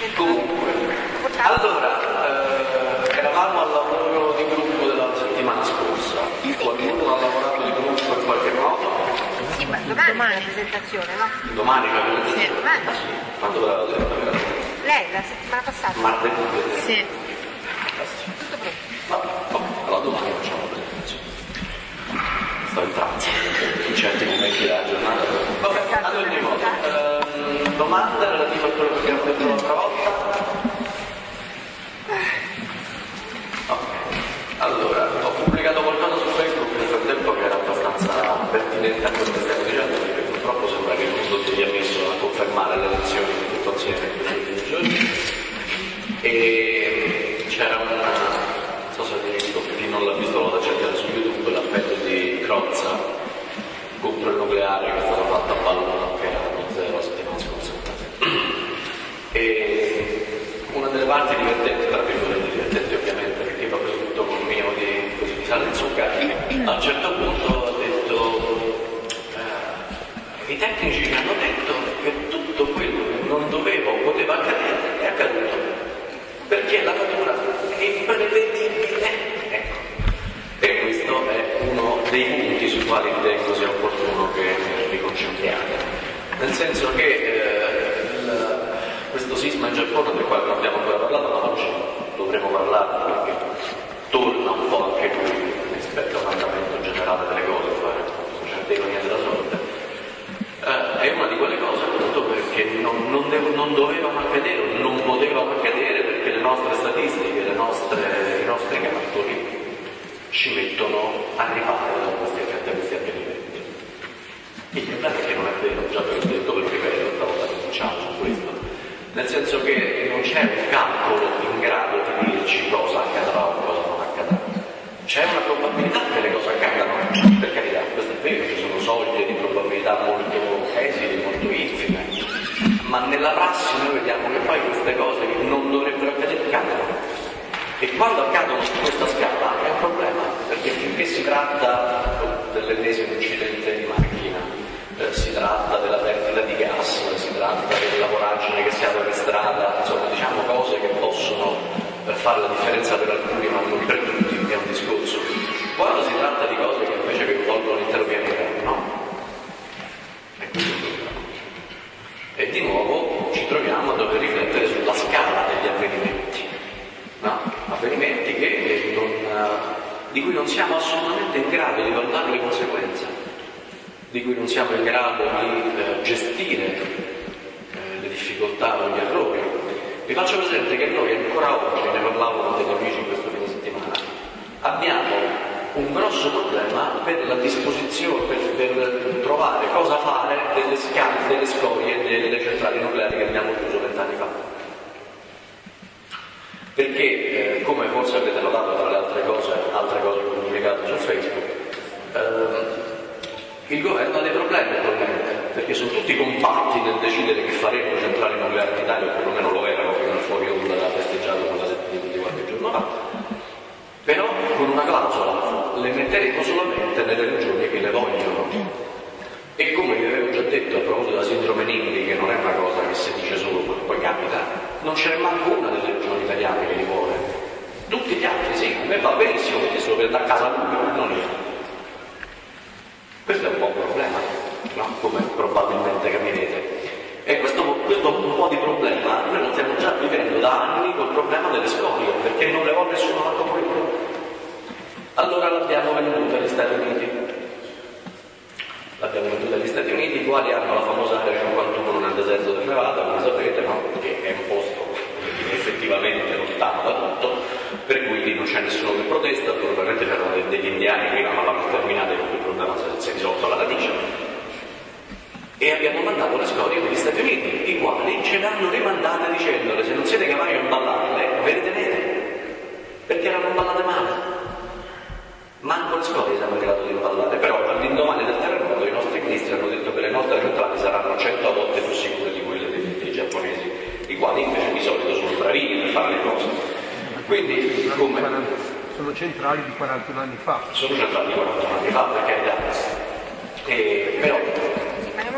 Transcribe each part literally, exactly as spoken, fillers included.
Comunque, allora, eh, eravamo al lavoro di gruppo della settimana scorsa. Qualcuno ha lavorato di gruppo in qualche modo? Sì, ma domani, domani la presentazione, no? Domani la presentazione? Sì, domani. Quando ve l'avete detto? Lei, la settimana passata? Martedì. Sì. Tutto pronto. Vabbè, vabbè, allora domani facciamo la presentazione. Sto in pranzo, in certi momenti della giornata. Vabbè, ad ogni modo, ehm, domande relative a quello che abbiamo detto l'altra volta? Ok, allora, ho pubblicato qualcosa su Facebook nel frattempo che era abbastanza pertinente a quello che stiamo dicendo, perché purtroppo sembra che il mondo si sia messo a confermare le elezioni di tutto insieme in questi ultimi giorni. E c'era una, non so se avete visto, chi non l'ha visto lo da cercare su YouTube, l'appello di Crozza contro il nucleare che è stato fatto a Ballo, che era lo zero la settimana scorsa. E una delle parti divertenti, tra virgolette divertenti ovviamente, perché va preso tutto col mio di, così, di sale in zucca, a un certo punto ha detto eh, i tecnici mi hanno detto che tutto quello che non doveva o poteva accadere è accaduto, perché la natura è imprevedibile. Ecco. E questo è uno dei punti sui quali ritengo sia opportuno che vi concentriate. Nel senso che eh, il, questo sisma in Giappone, del quale non abbiamo ancora parlato, ma oggi dovremo parlarne perché torna un po' anche lui rispetto all'andamento generale delle cose, fare una certa ironia della sorte. Eh, è una di quelle cose appunto perché non, non, devo, non dovevano accadere, non potevano accadere perché le nostre statistiche, le nostre, i nostri calcoli ci mettono a riparo da questi, da questi avvenimenti. Il problema è che non è vero, già ve l'ho detto, ve lo ripeto, l'altra volta cominciamo su questo, nel senso che non c'è un calcolo in grado di dirci cosa accadrà o cosa non accadrà. C'è una probabilità che le cose accadano, per carità, questo è vero, ci sono soglie di probabilità molto esili, molto infime, ma nella prassi noi vediamo che poi queste cose che non dovrebbero accadere accadono. E quando accadono su questa scala è un problema, perché finché si tratta dell'ennesimo incidente di macchina, eh, si tratta della perdita di gas, si tratta della voragine che si apre per strada, insomma diciamo cose che possono eh, fare la differenza per alcuni ma non per tutti, è un discorso. Quando si tratta di cose che invece coinvolgono l'intero pianeta, no. E questo è il problema. E di nuovo ci troviamo a dover riflettere sulla scala degli avvenimenti. No? Avvenimenti che non, di cui non siamo assolutamente in grado di valutare le conseguenze, di cui non siamo in grado di eh, gestire eh, le difficoltà o gli errori. Vi faccio presente che noi ancora oggi, ne parlavo con degli amici in questo fine settimana, abbiamo un grosso problema per la disposizione, per, per trovare cosa fare delle scale, delle scorie delle centrali nucleari che abbiamo chiuso vent'anni fa. Perché, eh, come forse avete notato tra le altre cose, altre cose che ho pubblicato su Facebook, ehm, il governo ha dei problemi attualmente, perché sono tutti compatti nel decidere che faremo centrali nucleari in Italia, o perlomeno lo erano fino al fuori onda da festeggiato con la settimana di qualche giorno fa, però con una clausola, le metteremo solamente nelle regioni che le vogliono. E come vi avevo già detto a proposito della sindrome NIMBY, che non è una cosa che si dice solo poi, poi capita, non ce n'è manco una delle regioni italiane che li vuole. Tutti gli altri sì, a me va benissimo perché se lo prende a casa lui, non io. Questo è un po' un problema, no? Come probabilmente capirete. E questo, questo un po' di problema noi lo stiamo già vivendo da anni col problema delle scorie, perché non le vuole nessuno la comunità. Allora l'abbiamo venduta agli Stati Uniti. L'abbiamo venduta agli Stati Uniti, i quali hanno la famosa Area cinquantuno nel deserto del Nevada, come sapete, no? Che è un posto effettivamente lontano da tutto, per cui lì non c'è nessuno che protesta, probabilmente c'erano degli indiani prima, ma l'hanno sterminata e il problema si è risolto alla radice. E abbiamo mandato le scorie negli Stati Uniti, i quali ce le hanno rimandate dicendole: se non siete capaci a imballarle, ve le tenete, perché erano imballate male. Manco le scorie siamo in grado di imballare, però all'indomani del terremoto i nostri ministri hanno detto che le nostre centrali saranno cento volte più sicure di quelle dei, dei giapponesi, i quali invece di solito sono bravini per fare le cose. Quindi, come... Sono centrali di quarantuno anni fa. Sono centrali di quarantuno anni fa, per carità. E, però... Ma in un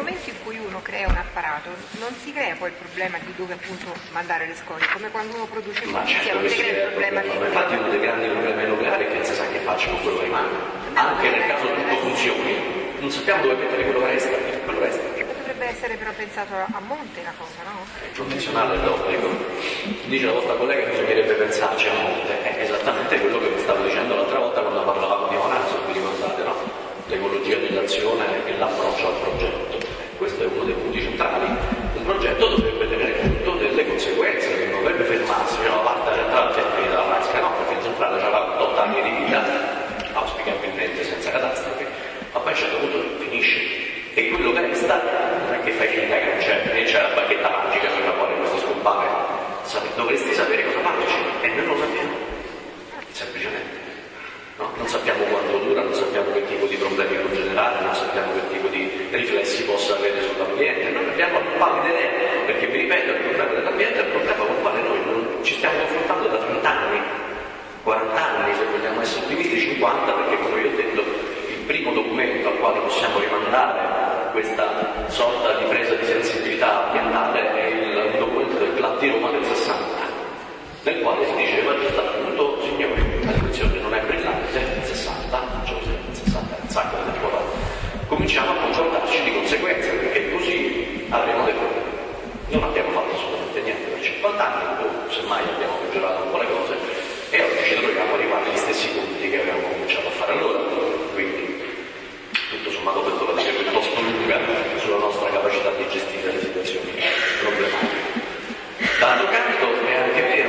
momento in cui uno crea un apparato non si crea poi il problema di dove appunto mandare le scorie, come quando uno produce Ma notizia, certo non che si crea il problema di... ma infatti uno dei grandi problemi nucleari è che non si sa che faccia con quello che rimane. Anche nel caso tutto funzioni, non sappiamo dove mettere quello che resta, quello resta. Potrebbe essere però pensato a monte la cosa, no? È professionale l'obbligo. Dice la vostra collega che bisognerebbe pensarci a monte, è esattamente quello che vi stavo dicendo l'altra volta quando parlavamo di Onasio, vi ricordate, no? L'ecologia dell'azione e l'approccio al progetto. Questo è uno dei punti centrali. Un progetto dovrebbe tenere conto delle conseguenze, non dovrebbe fermarsi, cioè la parte centrale è finita la vasca, no? Perché il centrale avrà otto anni di vita, auspicabilmente senza catastrofi, ma poi a un certo punto finisce. E quello che resta non è che fai finta che non c'è, né c'è la bacchetta magica per la quale questo scompare. Dovresti sapere cosa farci, e noi lo sappiamo, semplicemente. No? Non sappiamo quanto dura, non sappiamo che tipo di problemi può generare, non sappiamo che tipo di riflessi possa avere sull'ambiente, non abbiamo la pallida idea, perché vi ripeto, il problema dell'ambiente è il problema con il quale noi non ci stiamo confrontando da trenta anni, quaranta anni se vogliamo essere ottimisti, cinquanta, perché come vi ho detto il primo documento al quale possiamo rimandare questa sorta di presa di sensibilità ambientale è il documento del Plan di Roma del sessanta, nel quale si diceva giusto appunto, signori, la situazione non è brillante, nel sessanta, cioè nel sessanta, un sacco di tempo fa, cominciamo a comportarci di conseguenza, perché così avremo dei problemi. Non abbiamo fatto assolutamente niente per cinquanta anni, o semmai abbiamo peggiorato un po' le cose, e oggi ci troviamo a arrivare agli stessi punti che avevamo cominciato a fare allora. Quindi, tutto sommato questo la dice piuttosto lunga sulla nostra capacità di gestire le situazioni problematiche. D'altro canto è anche vero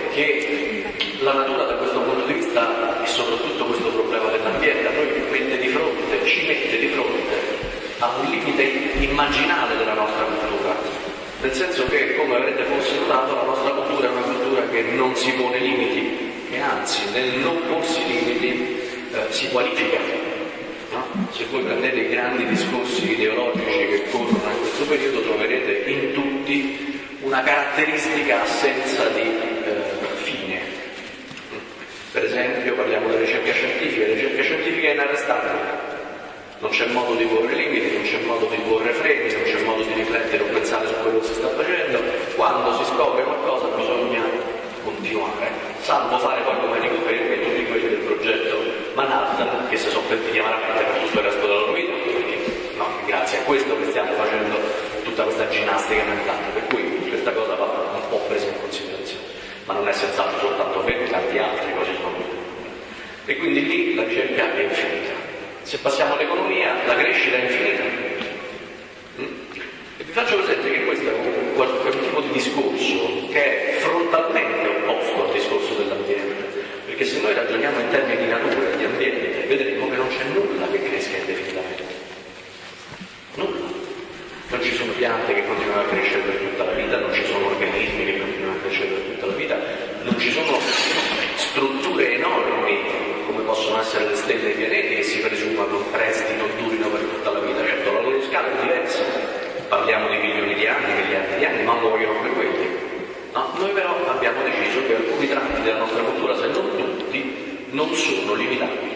che la natura da questo punto di vista, e soprattutto questo problema dell'ambiente, a noi mette di fronte, ci mette di fronte a un limite immaginale della nostra cultura, nel senso che, come avrete forse notato, la nostra cultura è una cultura che non si pone limiti, e anzi nel non porsi limiti eh, si qualifica. No? Se voi prendete i grandi discorsi ideologici che corrono in questo periodo, troverete in tutti una caratteristica assenza di eh, fine. Per esempio parliamo della ricerca scientifica, la ricerca scientifica è inarrestabile, non c'è modo di porre limiti, non c'è modo di porre freni, non c'è modo di riflettere o pensare su quello che si sta facendo. Quando si scopre qualcosa bisogna continuare, salvo fare poi come dico Fermi e tutti quelli del progetto Manhattan che si sono pentiti amaramente per tutto il resto della loro vita, perché no, grazie a questo che stiamo facendo tutta questa ginnastica mentale, per cui questa cosa va un po' presa in considerazione, ma non è senz'altro soltanto Fermi, tanti altri cose sono molto. E quindi lì la ricerca è infinita. Se passiamo all'economia, la crescita è infinita. E vi faccio presente che questo è un, un tipo di discorso che è frontalmente opposto al discorso dell'ambiente, perché se noi ragioniamo in termini di natura e di ambiente, vedremo che non c'è nulla che cresca indefinitamente. Nulla. Non ci sono piante che continuano a crescere per tutta la vita, non ci sono organismi che continuano a crescere per tutta la vita, non ci sono strutture enormi come possono essere le stelle e i pianeti che si presume non restino o durino per tutta la vita. Certo, la loro scala è diversa, parliamo di milioni di anni, miliardi di anni, ma muoiono come quelli. No? Noi però abbiamo deciso che alcuni tratti della nostra cultura, se non tutti, non sono limitabili.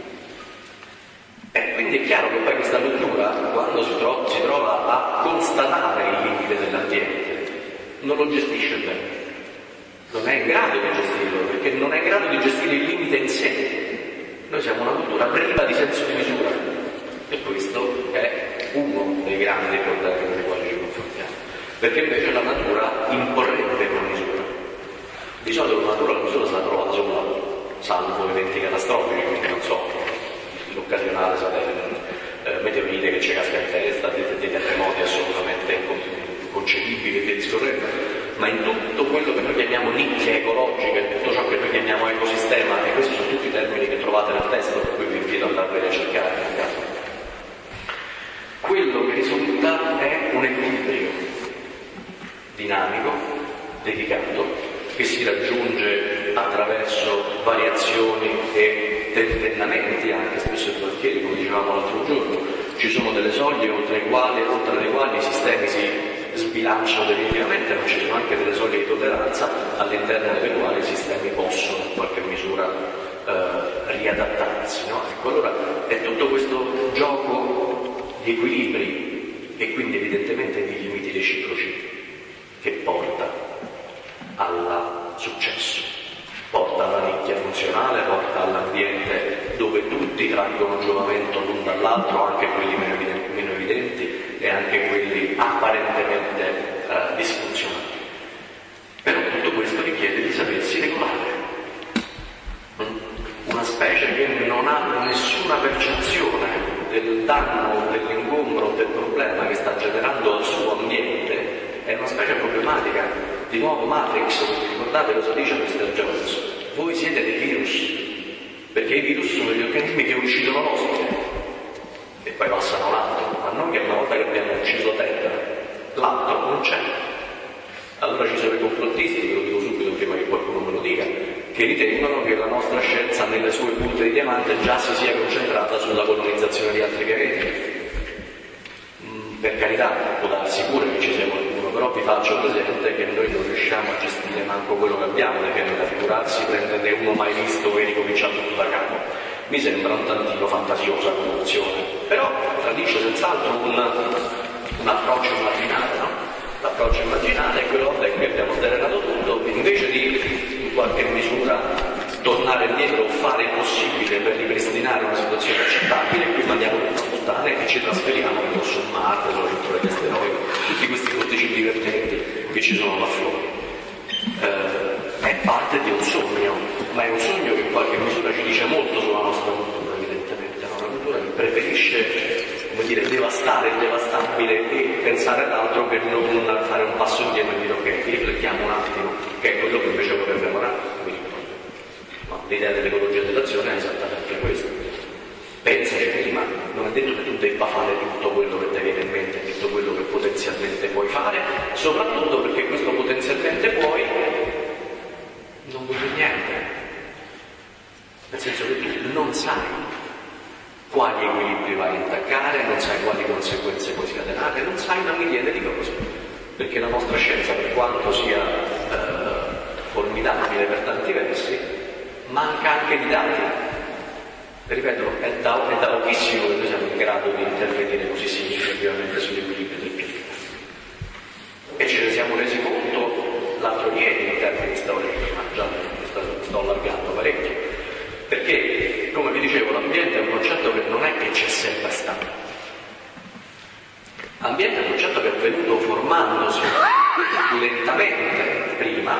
E quindi è chiaro che poi questa cultura, quando si, tro- si trova a constatare il limite dell'ambiente, non lo gestisce bene. Non è in grado di gestirlo, perché non è in grado di gestire il limite in sé. Noi siamo una cultura priva di senso di misura, e questo è uno dei grandi problemi con i quali ci confrontiamo, perché invece la natura imporrebbe una misura. Di solito la natura la misura se la trova da sola, salvo eventi catastrofici, quindi non so, l'occasionale eh, meteorite che ci casca in testa, dei, dei terremoti assolutamente inconcepibili e via discorrendo. Ma in tutto quello che noi chiamiamo nicchia ecologica, in tutto ciò che noi chiamiamo ecosistema, e questi sono tutti i termini che trovate nel testo, per cui vi invito ad andarveli a cercare nel caso. Quello che risulta è un equilibrio dinamico, dedicato, che si raggiunge attraverso variazioni e tentennamenti, anche spesso e volentieri, come dicevamo l'altro giorno. Ci sono delle soglie oltre le quali, oltre le quali i sistemi si sbilanciano definitivamente, ma ci sono anche delle soglie di tolleranza all'interno delle quali i sistemi possono in qualche misura eh, riadattarsi. No? Ecco, allora è tutto questo gioco di equilibri e quindi evidentemente di limiti reciproci, che porta al successo, porta alla nicchia funzionale, porta all'ambiente dove tutti traggono giovamento l'un dall'altro, anche quelli meno evidenti, meno evidenti e anche quelli apparentemente eh, disfunzionali. Però tutto questo richiede di sapersi regolare. Una specie che non ha nessuna percezione del danno, dell'ingombro, del problema che sta generando al suo ambiente, è una specie problematica. Di nuovo Matrix, ricordate cosa dice mister Jones? Voi siete dei virus, perché i virus sono gli organismi che uccidono l'ospite e poi passano l'altro, ma non che una volta che abbiamo ucciso Terra, l'altro non c'è. Allora ci sono i complottisti, ve lo dico subito prima che qualcuno me lo dica, che ritengono che la nostra scienza nelle sue punte di diamante già si sia concentrata sulla colonizzazione di altri pianeti. Mm, per carità, può darsi pure che ci sia qualcuno, però vi faccio presente che noi non riusciamo a gestire manco quello che abbiamo, dei pianeti, figurarsi prenderne uno mai visto e ricominciare tutto da capo. Mi sembra un tantino fantasiosa come opzione, però tradisce senz'altro un, un approccio immaginale, no? L'approccio immaginale è quello che abbiamo sdrenato tutto, invece di in qualche misura tornare indietro o fare il possibile per ripristinare una situazione accettabile, qui mandiamo le puttane e ci trasferiamo su Marte, dentro gli asteroidi, tutti questi vortici divertenti che ci sono là fuori. Eh, è parte di un sogno, ma è un sogno che in qualche misura ci dice molto sulla nostra cultura, evidentemente, no? Una cultura che preferisce, come dire, devastare il devastabile e pensare ad altro che non fare un passo indietro e dire ok, riflettiamo un attimo, che è quello che invece vorrebbe morare, mi ricordo. Ma l'idea dell'ecologia dell'azione è esattamente questo. Pensaci prima, non è detto che tu debba fare tutto quello che ti viene in mente, tutto quello che potenzialmente puoi fare, soprattutto perché questo potenzialmente puoi non vuol dire niente. Nel senso che tu non sai quali equilibri vai a intaccare, non sai quali conseguenze puoi scatenare, non sai una miriade di cose. Perché la nostra scienza, per quanto sia eh, formidabile per tanti versi, manca anche di dati. Ripeto, è da, è da pochissimo che noi siamo in grado di intervenire così significativamente sull'equilibrio del pianeta. E ce ne siamo resi conto l'altro ieri in termini storici, ma già sto, sto allargando parecchio. Perché, come vi dicevo, l'ambiente è un concetto che non è che c'è sempre stato. L'ambiente è un concetto che è venuto formandosi lentamente prima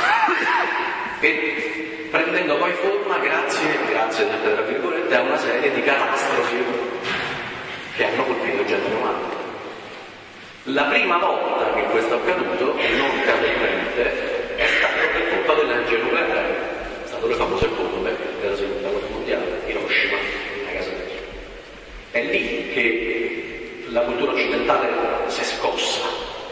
e prendendo poi forma grazie, grazie tra virgolette, a una serie di catastrofi che hanno colpito il genere umano. La prima volta che questo è accaduto, non casualmente, è stato per colpa dell'energia nucleare. È stato le famose bombe della seconda guerra mondiale, Hiroshima e Nagasaki. È lì che la cultura occidentale si è scossa.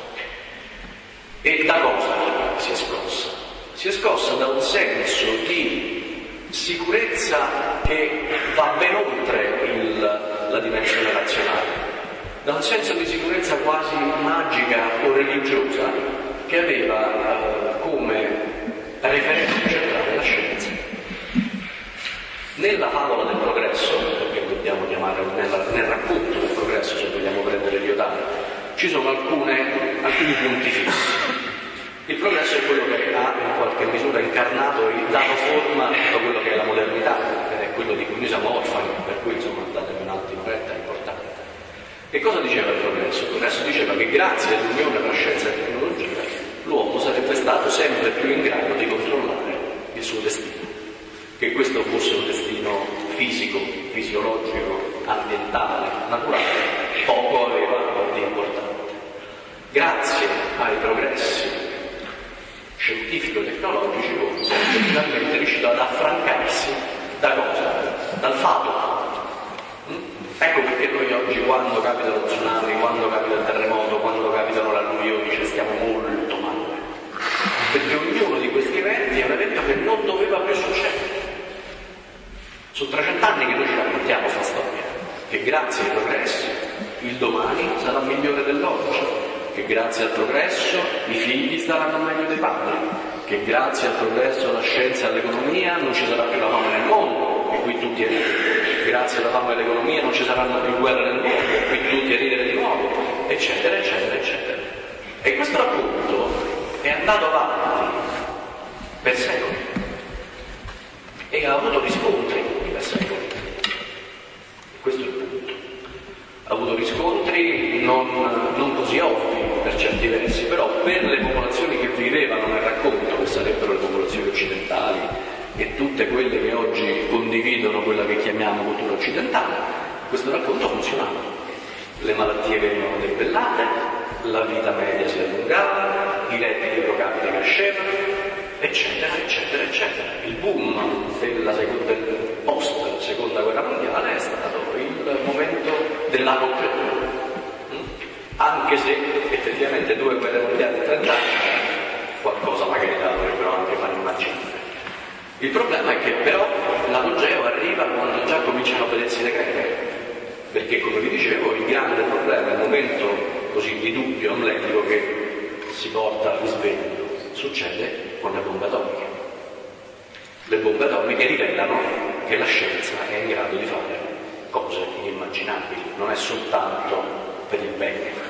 E da cosa si è scossa? Si è scossa da un senso di sicurezza che va ben oltre il, la dimensione razionale, da un senso di sicurezza quasi magica o religiosa che aveva eh, come referente centrale la scienza. Nella favola del progresso, perché dobbiamo chiamare nella, nel racconto del progresso, se vogliamo prendere Liotard, ci sono alcune, alcuni punti fissi. Il progresso è quello che ha in qualche misura incarnato e dato forma a tutto quello che è la modernità, ed è quello di cui noi siamo orfani, per cui insomma datemi un attimo retta, è importante. E cosa diceva il progresso? Il progresso diceva che grazie all'unione tra scienza e tecnologia l'uomo sarebbe stato sempre più in grado di controllare il suo destino. Che questo fosse un destino fisico, fisiologico, ambientale, naturale, poco aveva di importante. Grazie ai progressi scientifico-tecnologici, l'uomo è finalmente riuscito ad affrancarsi da cosa? Dal fato. Ecco perché noi oggi, quando capita lo tsunami, quando capita il terremoto, quando capitano le alluvioni, ci stiamo molto male. Perché ognuno di questi eventi è un evento che non doveva più succedere. Sono trecento anni che noi ci raccontiamo questa storia, che grazie ai progressi il domani sarà migliore dell'oggi, che grazie al progresso i figli staranno meglio dei padri, che grazie al progresso alla scienza e all'economia non ci sarà più la fame nel mondo, e qui tutti ridi, finanza, la fama e l'economia, non ci saranno più guerre nel mondo, quindi tutti a ridere di nuovo, eccetera, eccetera, eccetera. E questo racconto è andato avanti per secoli e ha avuto riscontri per secoli. Questo è il punto. Ha avuto riscontri non, non così ovvi per certi versi, però per le popolazioni che vivevano nel racconto, che sarebbero le popolazioni occidentali e tutte quelle che oggi condividono quella che chiamiamo cultura occidentale, questo racconto funzionava. Le malattie venivano debellate, la vita media si allungava, i redditi pro capite crescevano, eccetera, eccetera, eccetera. Il boom della seconda, del post seconda guerra mondiale è stato il momento dell'apogeo, anche se effettivamente due guerre mondiali in trent'anni qualcosa magari la dovrebbero anche far immaginare. Il problema è che però l'apogeo arriva quando già cominciano a vedersi le greche, perché come vi dicevo il grande problema, il momento così di dubbio amletico che si porta al risveglio, succede con le bombe atomiche. Le bombe atomiche rivelano che la scienza è in grado di fare cose inimmaginabili, non è soltanto per il bene.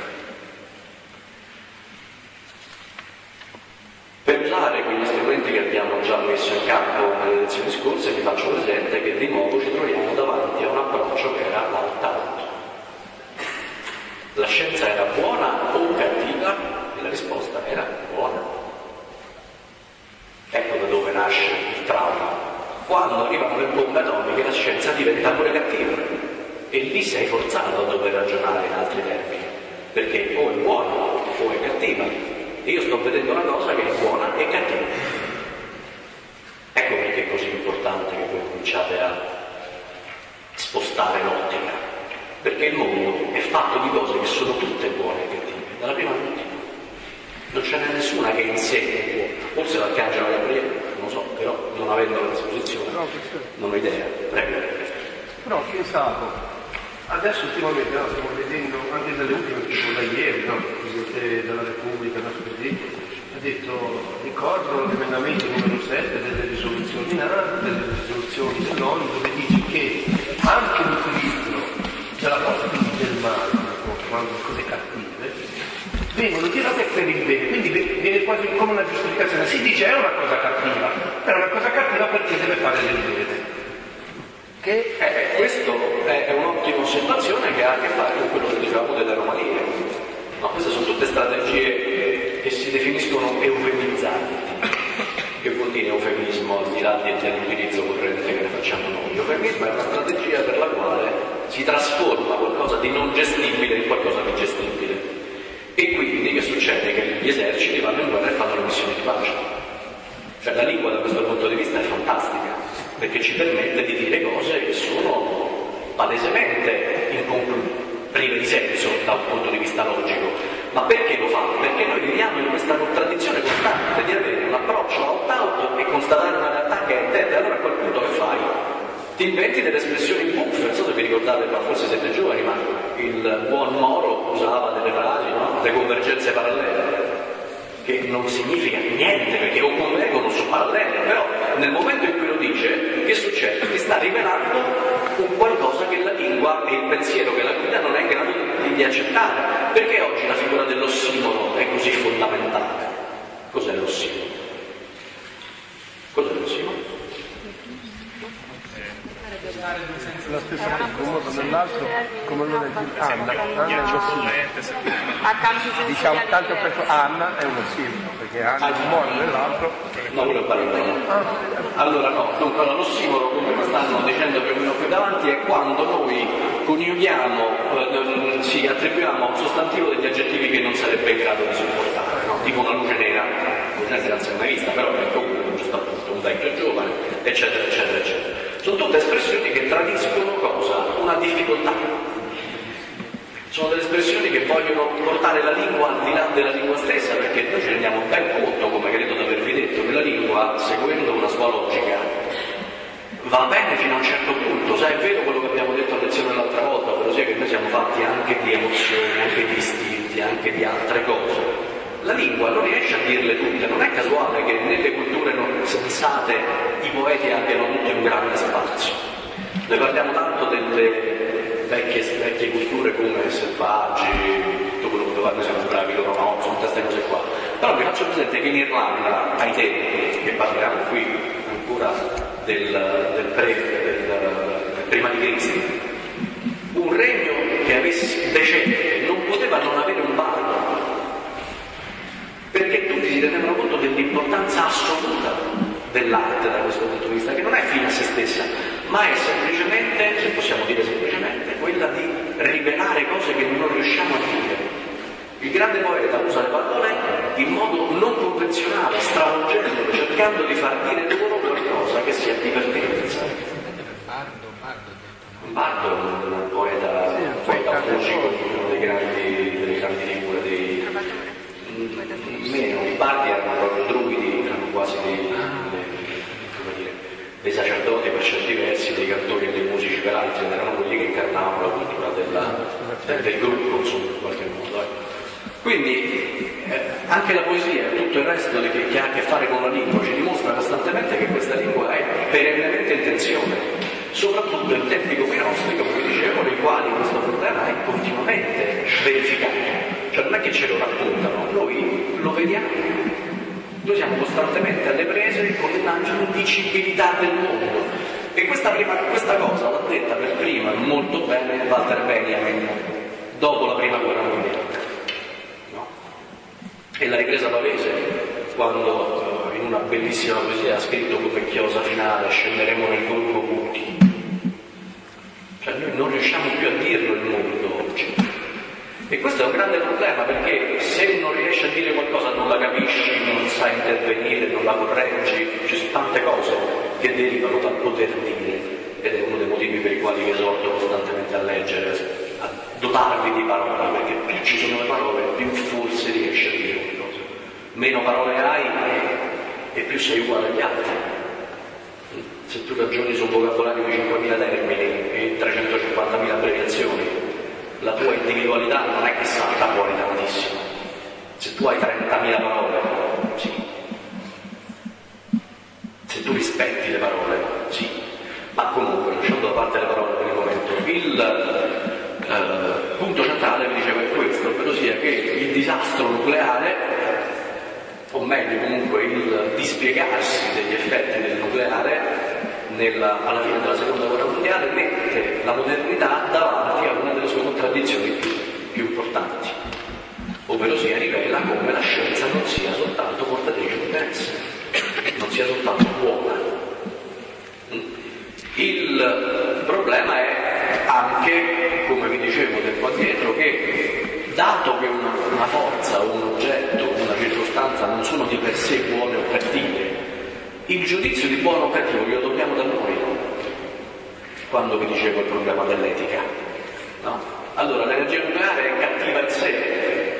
Per usare quegli strumenti che abbiamo già messo in campo nelle lezioni scorse, vi faccio presente che di nuovo ci troviamo davanti a un approccio che era l'opt-out. La scienza era buona o cattiva? E la risposta era buona. Ecco da dove nasce il trauma. Quando arrivano le bombe atomiche la scienza diventa pure cattiva e lì sei forzato a dover ragionare in altri termini, perché o è buona o è cattiva e io sto vedendo una cosa che è buona e cattiva. Ecco perché è così importante che voi cominciate a spostare l'ottica, perché il mondo è fatto di cose che sono tutte buone e cattive, dalla prima all'ultima. Non ce n'è nessuna che in sé è buona, forse l'arcangelo Gabriele, non lo so, però non avendo a disposizione non ho idea. Prego. Però pensavo, adesso ultimamente no, stiamo vedendo anche dalle ultime, tipo da ieri, no? Il Presidente della Repubblica, il nostro Presidente, ha detto, ricordo l'emendamento numero sette delle risoluzioni nate, delle risoluzioni dell'ONU, dove dice che anche l'utilizzo della forza del male, quando cose cattive, vengono tirate per il bene, quindi viene quasi come una giustificazione. Si dice è una cosa cattiva, però è una cosa cattiva perché deve fare del bene. Che eh, questo è un'ottima osservazione che ha a che fare con quello che dicevamo delle anomalie. Ma queste sono tutte strategie che si definiscono eufemizzanti. Che vuol dire eufemismo al di là dell'utilizzo corrente che ne facciamo noi? L'eufemismo è una strategia per la quale si trasforma qualcosa di non gestibile in qualcosa di gestibile. E quindi che succede? Che gli eserciti vanno in guerra e fanno le missioni di pace. Cioè la lingua da questo punto di vista è fantastica, perché ci permette di dire cose che sono palesemente inconcluse, prive di senso da un punto di vista logico. Ma perché lo fa? Perché noi viviamo in questa contraddizione costante di avere un approccio a opt-out e constatare una realtà che è tende. Allora a quel punto che fai? Ti inventi delle espressioni buffe, non so se vi ricordate, ma forse siete giovani, ma il buon Moro usava delle frasi, no? Le convergenze parallele, che non significa niente, perché o convergono o sono parallele, però nel momento in cui lo dice, che succede? Ti sta rivelando un qualcosa che la lingua e il pensiero che la guida non è in grado di, di accettare. Perché oggi la figura dell'ossimoro è così fondamentale? Cos'è l'ossimoro? Cos'è l'ossimoro? la stessa cosa in un modo o nell'altro, come lo leggi Anna, Anna è uno simile. Diciamo tanto per Anna è uno simile, perché Anna in un modo o nell'altro. No, quello è parallelo. Ah. Allora no, dunque l'ossimoro, come stanno dicendo più o meno qui davanti, è quando noi coniughiamo, eh, ci attribuiamo a un sostantivo degli aggettivi che non sarebbe in grado di sopportare, no? Tipo una luce nera, luce nera non si è mai vista, però è comunque giusto appunto un vecchio giovane, eccetera, eccetera, eccetera. Sono tutte espressioni che tradiscono cosa? Una difficoltà. Sono delle espressioni che vogliono portare la lingua al di là della lingua stessa, perché noi ci rendiamo ben conto, come credo di avervi detto, che la lingua, seguendo una sua logica, va bene fino a un certo punto. Sai, è vero quello che abbiamo detto a lezione l'altra volta, ovvero sia che noi siamo fatti anche di emozioni, anche di istinti, anche di altre cose. La lingua non riesce a dirle tutte, non è casuale che nelle culture non sensate i poeti abbiano tutti un grande spazio. Noi parliamo tanto delle vecchie, vecchie culture come selvaggi, tutto quello che doveva, noi siamo bravi, loro no, sono tutte queste cose qua. Però vi faccio presente che in Irlanda, ai tempi, che parliamo qui ancora del, del, pre, del, del prima di Cristo, un regno che avesse decente non poteva non avere un bardo, perché tutti si rendevano conto dell'importanza assoluta dell'arte da questo punto di vista, che non è fine a se stessa, ma è semplicemente, se possiamo dire semplicemente, quella di rivelare cose che non riusciamo a dire. Il grande poeta usa le parole in modo non convenzionale, stravolgendole, cercando di far dire loro qualcosa che sia divertenza. Un bardo è un poeta, un poeta musico, uno dei grandi, delle grandi figure dei... meno, i bardi erano proprio druidi, erano quasi dei, dei, come dire, dei sacerdoti per certi versi, dei cantori e dei musici per altri, erano quelli che incarnavano la cultura della, del, del gruppo, insomma, in qualche modo. Eh. Quindi eh, anche la poesia e tutto il resto che, che ha a che fare con la lingua ci dimostra costantemente che questa lingua è perennemente in tensione, soprattutto in tempi come i nostri, come vi dicevo, nei quali questo problema è continuamente verificato. Cioè non è che ce lo raccontano, noi lo vediamo. Noi siamo costantemente alle prese con una indicibilità del mondo. E questa, prima, questa cosa l'ha detta per prima molto bene Walter Benjamin dopo la prima guerra mondiale. No? E la ripresa pavese, quando in una bellissima poesia ha scritto come chiosa finale scenderemo nel golfo muti. Cioè noi non riusciamo più a dirlo il mondo oggi. E questo è un grande problema, perché se non riesci a dire qualcosa non la capisci, non sai intervenire, non la correggi, ci sono tante cose che derivano dal poter dire, ed è uno dei motivi per i quali vi esorto costantemente a leggere, a dotarvi di parola, perché più ci sono le parole, più forse riesci a dire qualcosa. Meno parole hai e più sei uguale agli altri. Se tu ragioni su un vocabolario di cinquemila termini e trecentocinquantamila abbreviazioni, la tua individualità non è che salta fuori tantissimo. Se tu hai trentamila parole, sì. Se tu rispetti le parole, sì. Ma comunque, lasciando da parte le parole per il momento, il eh, punto centrale, vi dicevo, è questo, ovvero sia che il disastro nucleare, o meglio comunque il dispiegarsi degli effetti del nucleare, Nella, alla fine della seconda guerra mondiale, mette la modernità davanti a una delle sue contraddizioni più, più importanti, ovvero sia rivela come la scienza non sia soltanto portatrice di interesse, non sia soltanto buona. Il problema è anche, come vi dicevo tempo addietro, che dato che una, una forza, un oggetto, una circostanza non sono di per sé buone o cattive, il giudizio di buono o cattivo glielo dobbiamo da noi, quando vi dicevo il problema dell'etica, no? Allora l'energia nucleare è cattiva in sé,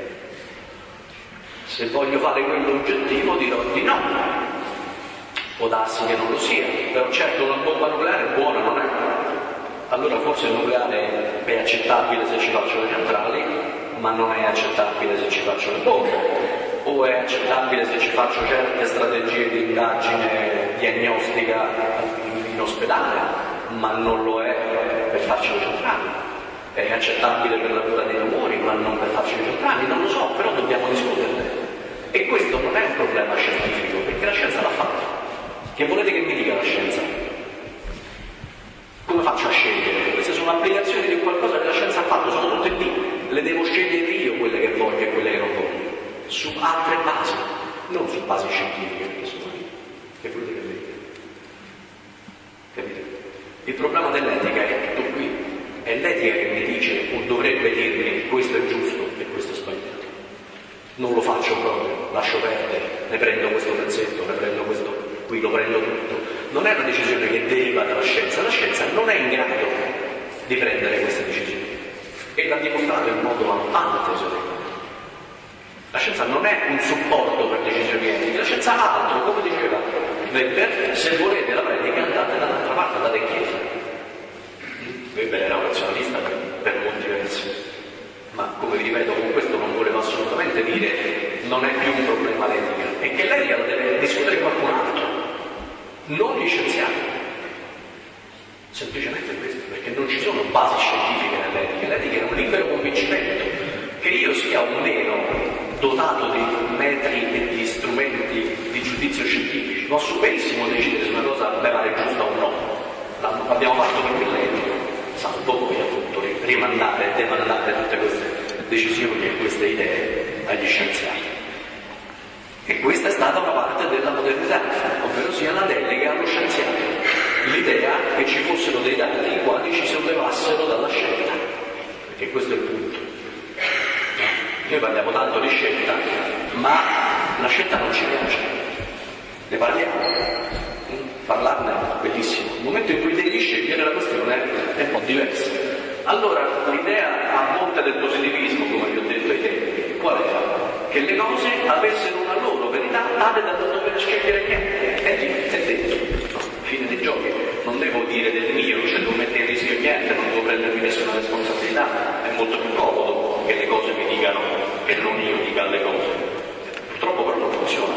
se voglio fare quello oggettivo dirò di no, può darsi che non lo sia, però certo una bomba nucleare buona non è. Allora forse il nucleare è accettabile se ci faccio le centrali, ma non è accettabile se ci faccio le bombe. O è accettabile se ci faccio certe strategie di indagine diagnostica in ospedale, ma non lo è per farci le centrali. È accettabile per la cura dei tumori, ma non per farci le centrali, non lo so, però dobbiamo discuterne. E questo non è un problema scientifico, perché la scienza l'ha fatto. Che volete che mi dica la scienza? Come faccio a scegliere? Queste sono applicazioni di qualcosa che la scienza ha fatto, sono tutte lì, le devo scegliere io quelle che voglio e quelle che non voglio. Su altre basi, non su basi scientifiche, che sono lì. Che volete che vedi? Capite? Il problema dell'etica è tutto qui. È l'etica che mi dice o dovrebbe dirmi questo è giusto e questo è sbagliato. Non lo faccio proprio, lascio perdere, ne prendo questo pezzetto, ne prendo questo, qui lo prendo tutto. Non è una decisione che deriva dalla scienza, la scienza non è in grado di prendere queste decisioni. E l'ha dimostrato in modo lampante, secondo me. La scienza non è un supporto per decisioni etiche, la scienza ha altro, come diceva Weber, se volete la predica andate dall'altra parte, andate in chiesa. Weber era un razionalista per, per molti versi, ma come vi ripeto, con questo non volevo assolutamente dire non è più un problema l'etica, è che l'etica la deve discutere qualcun altro, non gli scienziati, semplicemente. ci sono basi scientifiche nell'etica, l'etica è un libero convincimento, che io sia o meno dotato di metri e di strumenti di giudizio scientifici, posso benissimo decidere se una cosa mi pare giusta o no. L'abbiamo fatto per millenni, salvo poi appunto rimandare e demandare tutte queste decisioni e queste idee agli scienziati. E questa è stata una parte della modernità, ovvero sia la delega allo scienziato, l'idea che ci fossero dei dati i quali ci sollevassero dalla scelta, perché questo è il punto. Noi parliamo tanto di scelta, ma la scelta non ci piace, ne parliamo, parlarne è bellissimo. Nel momento in cui devi scegliere la questione è un po' diversa. Allora l'idea a monte del positivismo, come vi ho detto ai tempi, qual era? Che le cose avessero una loro verità tale da non dover scegliere niente. È lì, è detto, fine dei giochi. Non devo dire del mio, cioè devo mettere in rischio niente, non devo prendermi nessuna responsabilità. È molto più comodo che le cose mi dicano e non io dica alle cose. Purtroppo però non funziona.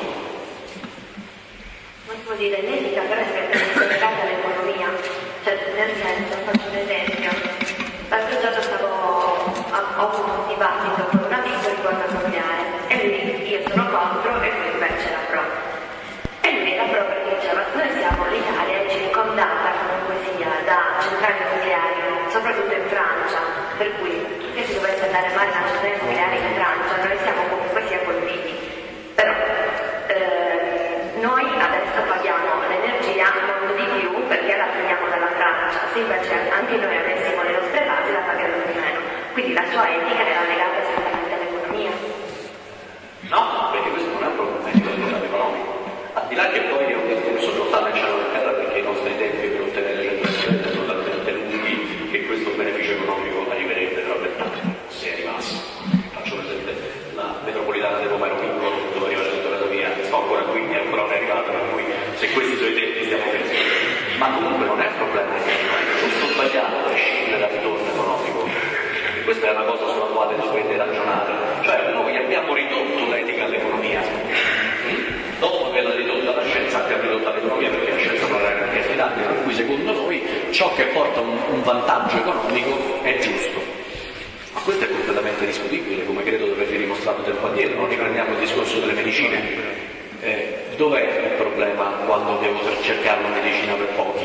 Vuol dire, l'etica però è legata all'economia, cioè nel senso, faccio un esempio, l'altro giorno stavo, ho avuto un dibattito con un amico riguardo al nucleare e lui, io sono contro e lui invece era pro. E lui era pro perché diceva, noi siamo l'Italia è circondata comunque sia da centrali nucleari, soprattutto in Francia, per cui che si dovesse andare male la centrale nucleare in Francia, noi siamo comunque sia colpiti. Però eh, noi adesso paghiamo l'energia molto di più perché la prendiamo dalla Francia, se invece anche noi avessimo le nostre basi la pagheremo di meno. Quindi la sua etica era legata esattamente all'economia. No, perché questo non è un problema etico, è un problema economico. Al di là che poi io non sono lontano in cielo e terra perché i nostri tempi per ottenere le persone sono talmente lunghi che questo beneficio economico arriverebbe tra vent'anni, se arrivasse. Faccio presente, la metropolitana di Roma era piccolo, dove arriva la dottoressa via, sto ancora qui e ancora non è arrivato, per cui se questi sono i tempi stiamo fermi. Ma comunque non è un problema economico, è giusto o sbagliato a prescindere dal ritorno economico. E questa è una cosa sulla quale dovete ragionare. Cioè noi abbiamo ridotto l'etica all'economia. Dopo che l'ha ridotta la scienza, abbiamo ridotto l'economia perché la scienza non era neanche affidabile, per cui secondo noi ciò che porta un, un vantaggio economico è giusto. Ma questo è completamente discutibile, come credo di avervi dimostrato tempo addietro. Non riprendiamo il discorso delle medicine. Eh, dov'è il problema quando devo cercare una medicina per pochi?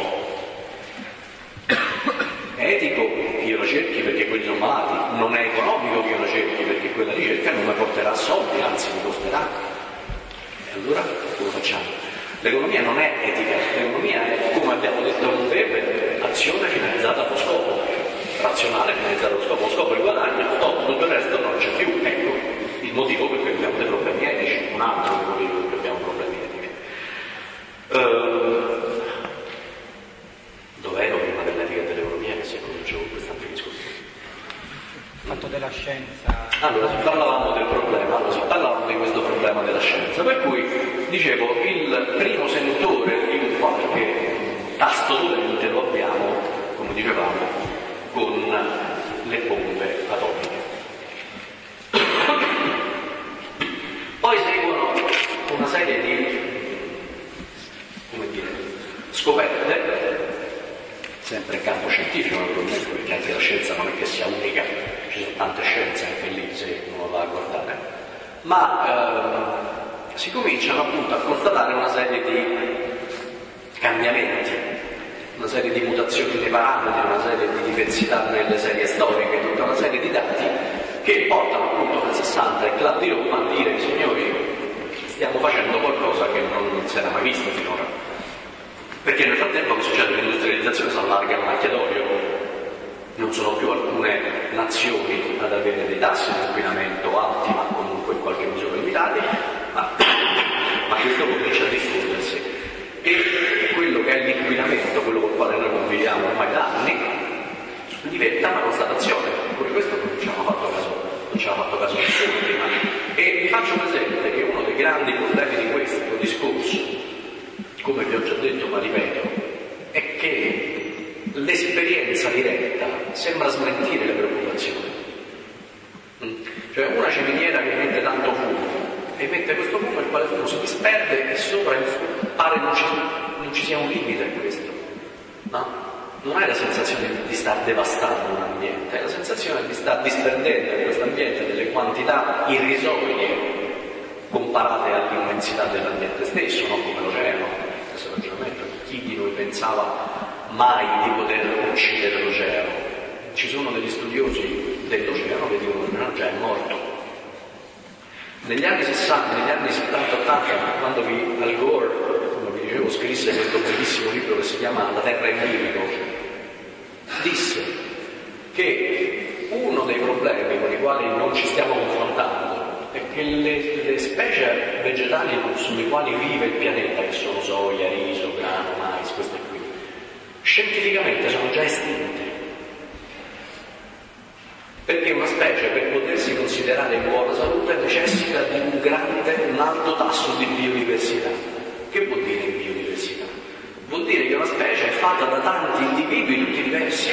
È etico che io lo cerchi perché quelli sono malati, non è economico che io lo cerchi perché quella ricerca non mi porterà soldi, anzi mi costerà. E allora come facciamo? L'economia non è etica, l'economia è, come abbiamo detto con Weber, azione finalizzata allo scopo, razionale finalizzata allo scopo, lo scopo è il guadagno, dopo tutto il resto non c'è più. Ecco il motivo per cui abbiamo dei problemi etici, un altro motivo per cui abbiamo problemi etici. Uh, dov'è prima dell'etica e dell'economia che si è cominciato con questa discussione? Il fatto della scienza. Allora, si parlavamo del problema, allora si parlavamo di questo problema della scienza, per cui dicevo il primo sentore di un qualche tasto dolente lo abbiamo, come dicevamo, con le bombe atomiche. Poi seguono una serie di, come dire, scoperte, sempre in campo scientifico naturalmente, perché anche la scienza non è che sia unica, ci sono tante scienze anche lì se uno va a guardare, ma eh, si cominciano appunto a constatare una serie di cambiamenti, una serie di mutazioni dei parametri, una serie di diversità nelle serie storiche, tutta una serie di dati che portano appunto nel sessanta il club di Roma a dire signori stiamo facendo qualcosa che non si era mai visto finora, perché nel frattempo che succede? L'industrializzazione si allarga il macchia d'olio, non sono più alcune nazioni ad avere dei tassi di inquinamento alti ma comunque in qualche misura limitati, ma, ma questo comincia a diffondersi e quello che è l'inquinamento, quello con il quale noi conviviamo ormai da anni, diventa una constatazione, pure questo non ci hanno fatto caso, non ci hanno fatto caso nessuno prima. E vi faccio presente che uno dei grandi problemi di questo discorso, come vi ho già detto ma ripeto, è che l'esperienza diretta sembra smentire le preoccupazioni. Cioè una ciminiera che emette tanto fumo, emette questo fumo, il quale fumo si disperde e sopra il fumo pare non ci, non ci sia un limite a questo, no? non hai la sensazione di star devastando un ambiente, hai la sensazione di star disperdendo in questo ambiente delle quantità irrisorie comparate all'immensità dell'ambiente stesso, no? Come l'oceano, stesso ragionamento. Chi di noi pensava mai di poter uccidere l'oceano? Ci sono degli studiosi dell'oceano che dicono che l'oceano già è morto. Negli anni sessanta, negli anni settanta ottanta, quando vi, Al Gore, come vi dicevo, scrisse questo bellissimo libro che si chiama La Terra in bilico, disse che uno dei problemi con i quali non ci stiamo confrontando è che le, le specie vegetali sui quali vive il pianeta, che sono soia, riso, grano, mais, queste qui, scientificamente sono già estinte. Perché una specie, per potersi considerare in buona salute, necessita di un grande, un alto tasso di biodiversità. Che vuol dire biodiversità? Vuol dire che una specie è fatta da tanti individui tutti diversi.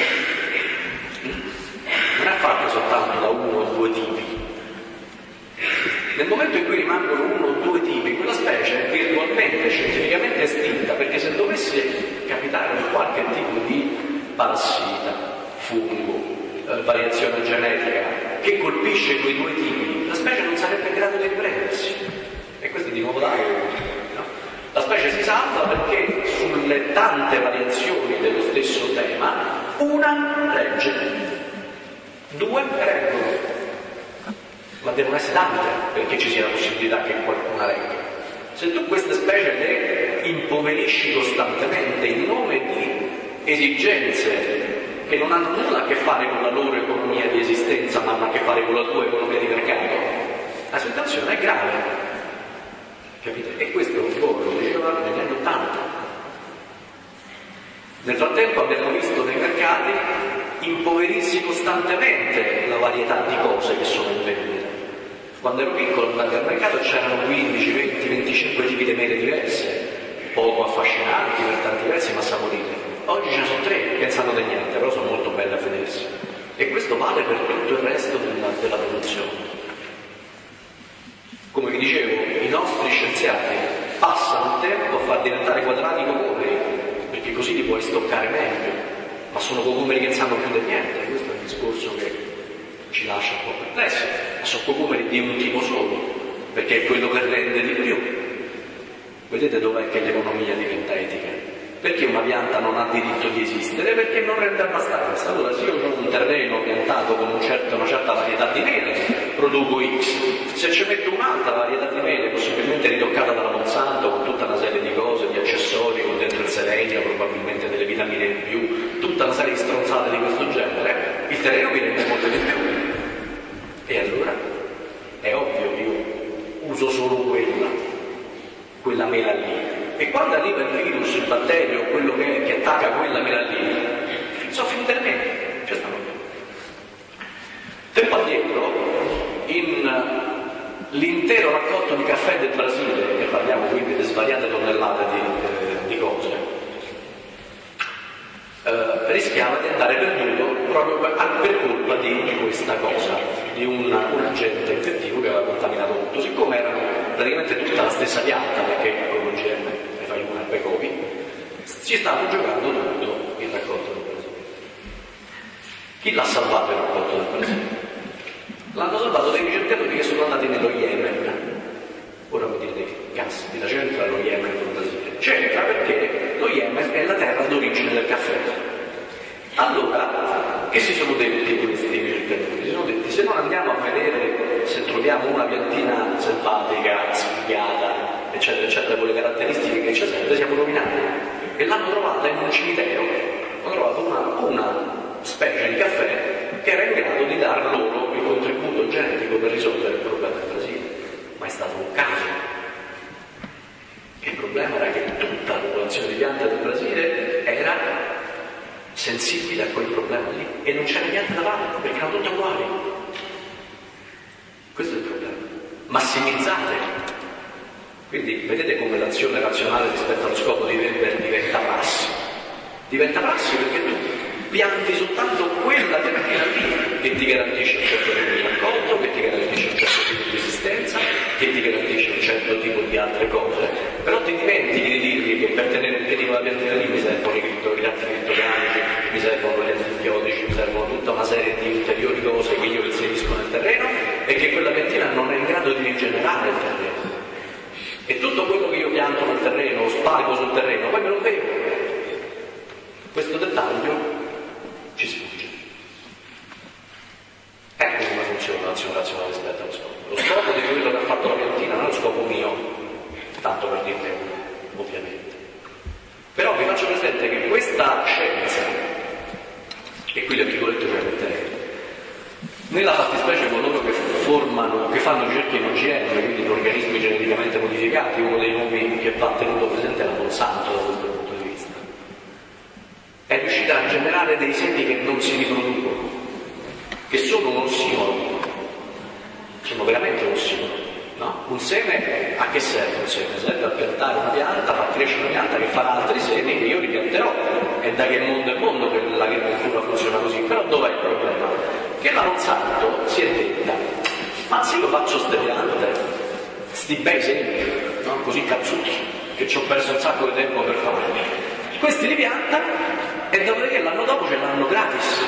Non è fatta soltanto da uno o due tipi. Nel momento in cui rimangono uno o due tipi, quella specie è virtualmente, scientificamente estinta, perché se dovesse capitare un qualche tipo di parassita, fungo, variazione genetica che colpisce quei due tipi, la specie non sarebbe in grado di riprendersi. E questo è di nuovo dato, no? La specie si salva perché sulle tante variazioni dello stesso tema una regge, due reggono, ma devono essere tante perché ci sia la possibilità che qualcuna regga. Se tu queste specie le impoverisci costantemente in nome di esigenze che non hanno nulla a che fare con la loro economia di esistenza, ma hanno a che fare con la tua economia di mercato, la situazione è grave. Capite? E questo lo diceva negli anni ottanta. Nel frattempo abbiamo visto nei mercati impoverirsi costantemente la varietà di cose che sono in vendita. Quando ero piccolo andavo al mercato c'erano quindici, venti, venticinque tipi di mele diverse, poco affascinanti per tanti versi, ma saporite. Oggi ce ne sono tre che non sanno di niente, però sono molto belle a vedersi. E questo vale per tutto il resto della, della produzione. Come vi dicevo, i nostri scienziati passano il tempo a far diventare quadrati cocomeri, perché così li puoi stoccare meglio, ma sono cocomeri che non sanno più di niente. Questo è il discorso che ci lascia un po' perplessi. Ma sono cocomeri di un tipo solo, perché è quello che rende di più. Vedete dov'è che l'economia diventa etica? Perché una pianta non ha diritto di esistere? Perché non rende abbastanza. Allora, se io ho un terreno piantato con un certo, una certa varietà di mele, produco X. Se ci metto un'altra varietà di mele, possibilmente ritoccata dalla Monsanto, con tutta una serie di cose, di accessori, con dentro il selenio, probabilmente delle vitamine in più, tutta una serie di stronzate di questo genere, il terreno mi rende molto di più. E allora? È ovvio che io uso solo quella, quella mela lì. E quando arriva il virus, il batterio, quello che, è, che attacca quella mela lì, sono finite le mele, c'è stanno più. Tempo addietro, in l'intero raccolto di caffè del Brasile, e parliamo quindi di svariate tonnellate di, eh, di cose, eh, rischiava di andare perduto proprio per, per colpa di questa cosa, di un, un agente infettivo che aveva contaminato tutto. Siccome erano praticamente tutta la stessa pianta, perché con l'O G M ne fai una e poi copi, ci stavano giocando tutto il raccolto del Brasile. Chi l'ha salvato il raccolto del Brasile? L'hanno salvato dei ricercatori che sono andati nello Yemen. Ora mi direte, caspita, c'entra lo Yemen con il Brasile? C'entra perché lo Yemen è la terra d'origine del caffè. Allora, che si sono detti questi ricercatori? Si sono detti, se non andiamo a vedere se troviamo una piantina selvatica, spigliata, eccetera, eccetera, con le caratteristiche che c'è sempre, siamo rovinati. E l'hanno trovata in un cimitero, hanno trovato una, una specie di caffè che era in grado di dar loro il contributo genetico per risolvere il problema del Brasile. Ma è stato un caso. Il problema era che tutta la popolazione di piante del Brasile era sensibile a quel problema lì e non c'era niente da fare perché erano tutte uguali. Questo è il problema. Massimizzate. Quindi vedete come l'azione razionale rispetto allo scopo di vendere diventa prassi. Diventa prassi perché tu pianti soltanto quella piantina lì che ti garantisce un certo tipo di raccolto, che ti garantisce un certo tipo di esistenza, che ti garantisce un certo tipo di altre cose, però ti dimentichi di dirgli che per tenere in piedi quella piantina lì mi servono i reatti crittogramici, mi servono gli antibiotici, mi servono tutta una serie di ulteriori cose che io inserisco nel terreno e che quella piantina non è in grado di rigenerare il terreno. E tutto quello che io pianto nel terreno, spargo sul terreno, poi me lo bevo. Questo dettaglio ci sfugge. Ecco come funziona l'azione razionale rispetto allo scopo. Lo scopo di quello che ha fatto la piantina non è lo scopo mio, tanto per dirne uno, ovviamente. Però vi faccio presente che questa scienza, e qui le virgolette ce le metterei, nella fattispecie coloro che formano, che fanno ricerche in O G M, quindi in organismi geneticamente modificati, uno dei nomi che va tenuto presente è la Monsanto da questo punto di vista, è riuscita a generare dei semi che non si riproducono, che sono un ossimoro, sono veramente un ossimoro. No? Un seme a che serve un seme? Serve a piantare una pianta, fa crescere una pianta che farà altri semi che io ripianterò. È da che mondo è mondo che l'agricoltura funziona così. Però dov'è il problema? Che la Monsanto si è detta, ma se io faccio ste piante, sti bei semi, no? Così cazzuti, che ci ho perso un sacco di tempo per farli, questi li pianta e dopodiché l'anno dopo ce l'hanno gratis.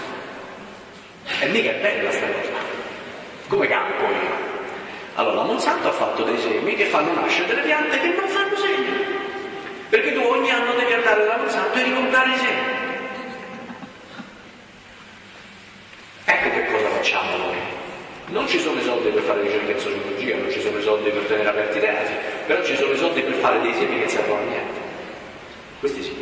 E mica è bella sta cosa. Come campo io? Allora la Monsanto ha fatto dei semi che fanno nascere delle piante che non fanno semi, perché tu ogni anno devi andare dalla Monsanto e ricomprare i semi. Ecco che cosa facciamo noi. Non ci sono i soldi per fare ricerca in sociologia, non ci sono i soldi per tenere aperti i teatri, però ci sono i soldi per fare dei semi che servono a niente. Questi sì,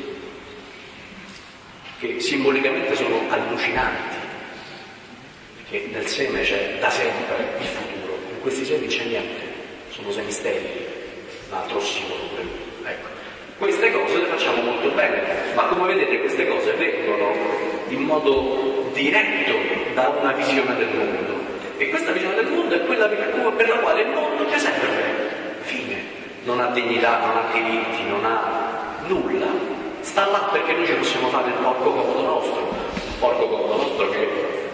che simbolicamente sono allucinanti, perché nel seme c'è da sempre il futuro. Questi semi c'è niente, sono semi sterili, un altro ossimoro pure. Ecco. Queste cose le facciamo molto bene, ma come vedete queste cose vengono in modo diretto da una visione del mondo. E questa visione del mondo è quella per la quale il mondo ti serve. Fine. Non ha dignità, non ha diritti, non ha nulla. Sta là perché noi ci possiamo fare il porco comodo nostro. Un porco comodo nostro che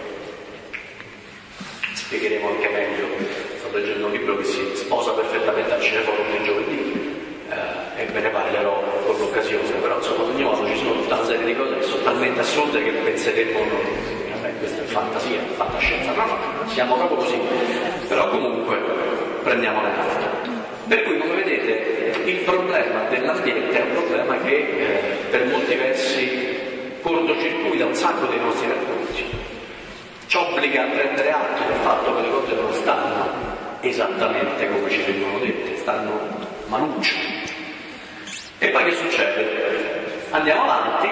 spiegheremo anche meglio. Sto leggendo un libro che si sposa perfettamente al Cineforum di giovedì eh, e ve ne parlerò con l'occasione, però insomma ogni volta ci sono tutta una serie di cose che sono talmente assurde che penseremo vabbè questa è fantasia, fantascienza, no no, siamo proprio così, però comunque prendiamone atto. Per cui come vedete il problema dell'ambiente è un problema che eh, per molti versi cortocircuita un sacco dei nostri racconti, ci obbliga a prendere atto del fatto che le cose non stanno esattamente come ci vengono dette, stanno manucci. E poi che succede? Andiamo avanti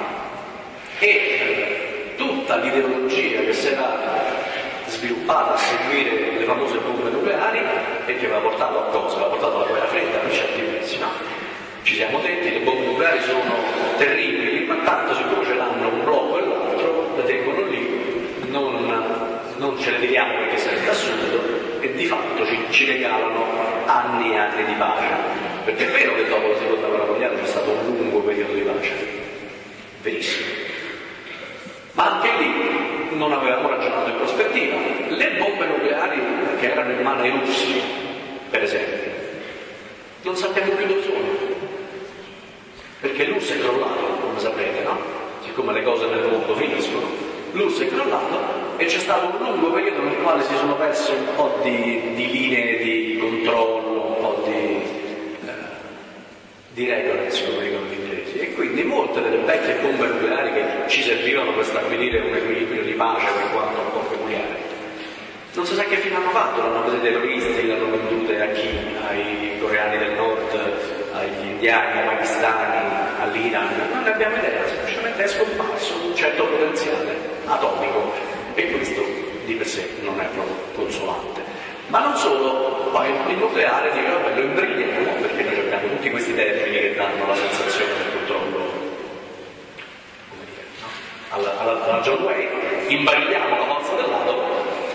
e tutta l'ideologia che si era sviluppata a seguire le famose bombe nucleari e che aveva portato a cosa? Aveva portato alla guerra fredda per certi versi, no? Ci siamo detti che le bombe nucleari sono terribili, ma tanto siccome ce l'hanno un blocco e l'altro, le tengono lì, non, non ce le tiriamo perché sarebbe assurdo, e di fatto ci, ci regalano anni e anni di pace. Perché è vero che dopo la seconda guerra mondiale c'è stato un lungo periodo di pace, verissimo, ma anche lì non avevamo ragionato in prospettiva. Le bombe nucleari che erano in mano ai russi, per esempio, non sappiamo più dove sono, perché l'U R S S è crollato, come sapete, no? Siccome le cose nel mondo finiscono, l'U R S S è crollato e c'è stato un lungo periodo nel quale si sono perse un po' di, di linee di controllo, un po' di, eh, di regulars, come dicono gli inglesi, e quindi molte delle vecchie bombe nucleari che ci servivano per stabilire un equilibrio di pace, per quanto un po' peculiare, non si sa che fine hanno fatto, l'hanno prese i terroristi, l'hanno vendute a chi? Ai coreani del nord, agli indiani, ai pakistani, all'Iran, non ne abbiamo idea, semplicemente è scomparso un certo potenziale atomico e questo di per sé non è proprio consolante. Ma non solo, poi il nucleare dice vabbè lo imbrigliamo, perché noi abbiamo tutti questi termini che danno la sensazione del controllo, come dire, no? alla, alla, alla John Wayne, imbrigliamo la forza dell'atomo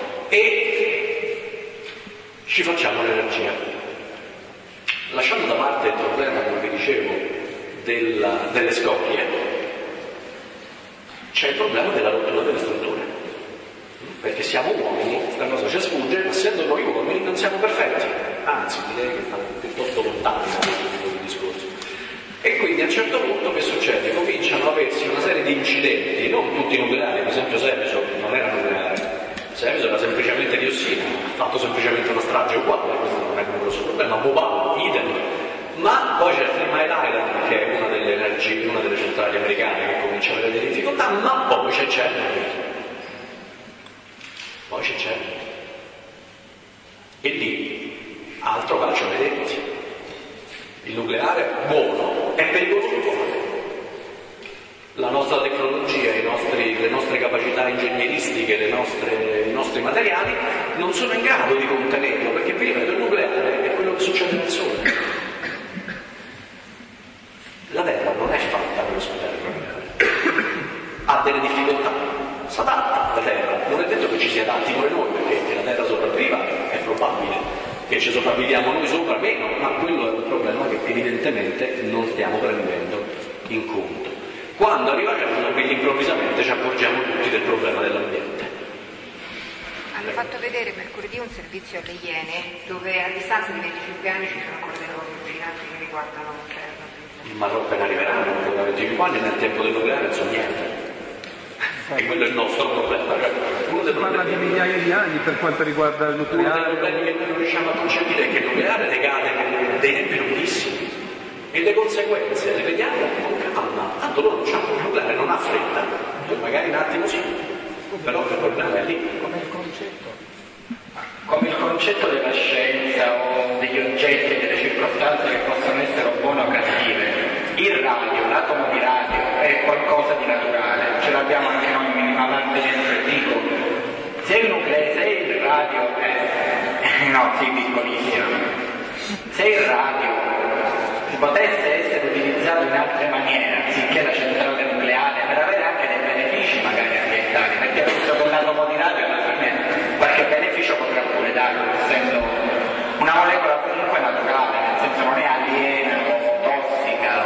e ci facciamo l'energia, lasciando da parte il problema, come vi dicevo, della, delle scorie. C'è il problema della rottura delle strutture, perché siamo uomini, questa cosa ci sfugge, ma essendo noi uomini non siamo perfetti, anzi direi che stiamo piuttosto lontani da questo tipo di discorso. E quindi a un certo punto che succede? Cominciano ad aversi una serie di incidenti, non tutti i nucleari, per esempio Seveso non era nucleare, Seveso era semplicemente diossina, ha fatto semplicemente una strage uguale, questo non è un grosso problema, Bhopal, idem. Ma poi c'è Three Mile Island, che è una delle energie, una delle centrali americane che comincia a avere delle difficoltà, ma poi c'è Chernobyl. Poi c'è Chernobyl. E lì, altro calcio ai denti. Il nucleare buono è pericoloso uguale. La nostra tecnologia, i nostri, le nostre capacità ingegneristiche, le nostre, i nostri materiali non sono in grado di contenerlo, perché vi ripeto, il nucleare è quello che succede nel Sole. La Terra non è fatta per ospitare il nucleare, ha delle difficoltà, si adatta alla Terra, non è detto che ci si adatti pure noi, perché che la Terra sopravviva è probabile, che ci sopravviviamo noi sopra meno, ma quello è un problema che evidentemente non stiamo prendendo in conto. Quando arriva Chernobyl improvvisamente ci accorgiamo tutti del problema dell'ambiente. Hanno fatto vedere mercoledì un servizio alle Iene dove a distanza di venticinque anni ci sono ancora delle cose allucinanti che riguardano Chernobyl. Ma non appena arriveranno, ancora venticinque anni nel tempo del nucleare non so niente. E quello è il nostro problema. Uno dei Parla problemi, di migliaia di anni per quanto riguarda il uno dei nucleare. problemi che noi non riusciamo a concepire è che il nucleare decade dei tempi lunghissimi e le conseguenze le vediamo con calma. Tanto loro non c'hanno il nucleare, non ha fretta, poi magari un attimo sì, però il problema è lì. Come il concetto. Come il concetto della scienza o degli oggetti e delle circostanze che possono essere buone o cattive. Il radio, l'atomo di radio è qualcosa di naturale, ce l'abbiamo anche noi minimamente dentro il dico. Se il nucleo, se il radio è no, sì, piccolissimo. Se il radio potesse essere utilizzato in altre maniere, anziché la centrale nucleare, per avere anche dei benefici magari ambientali, perché penso che l'atomo di radio alla fine qualche beneficio potrà pure darlo, essendo una molecola comunque naturale, nel senso non è aliena o tossica.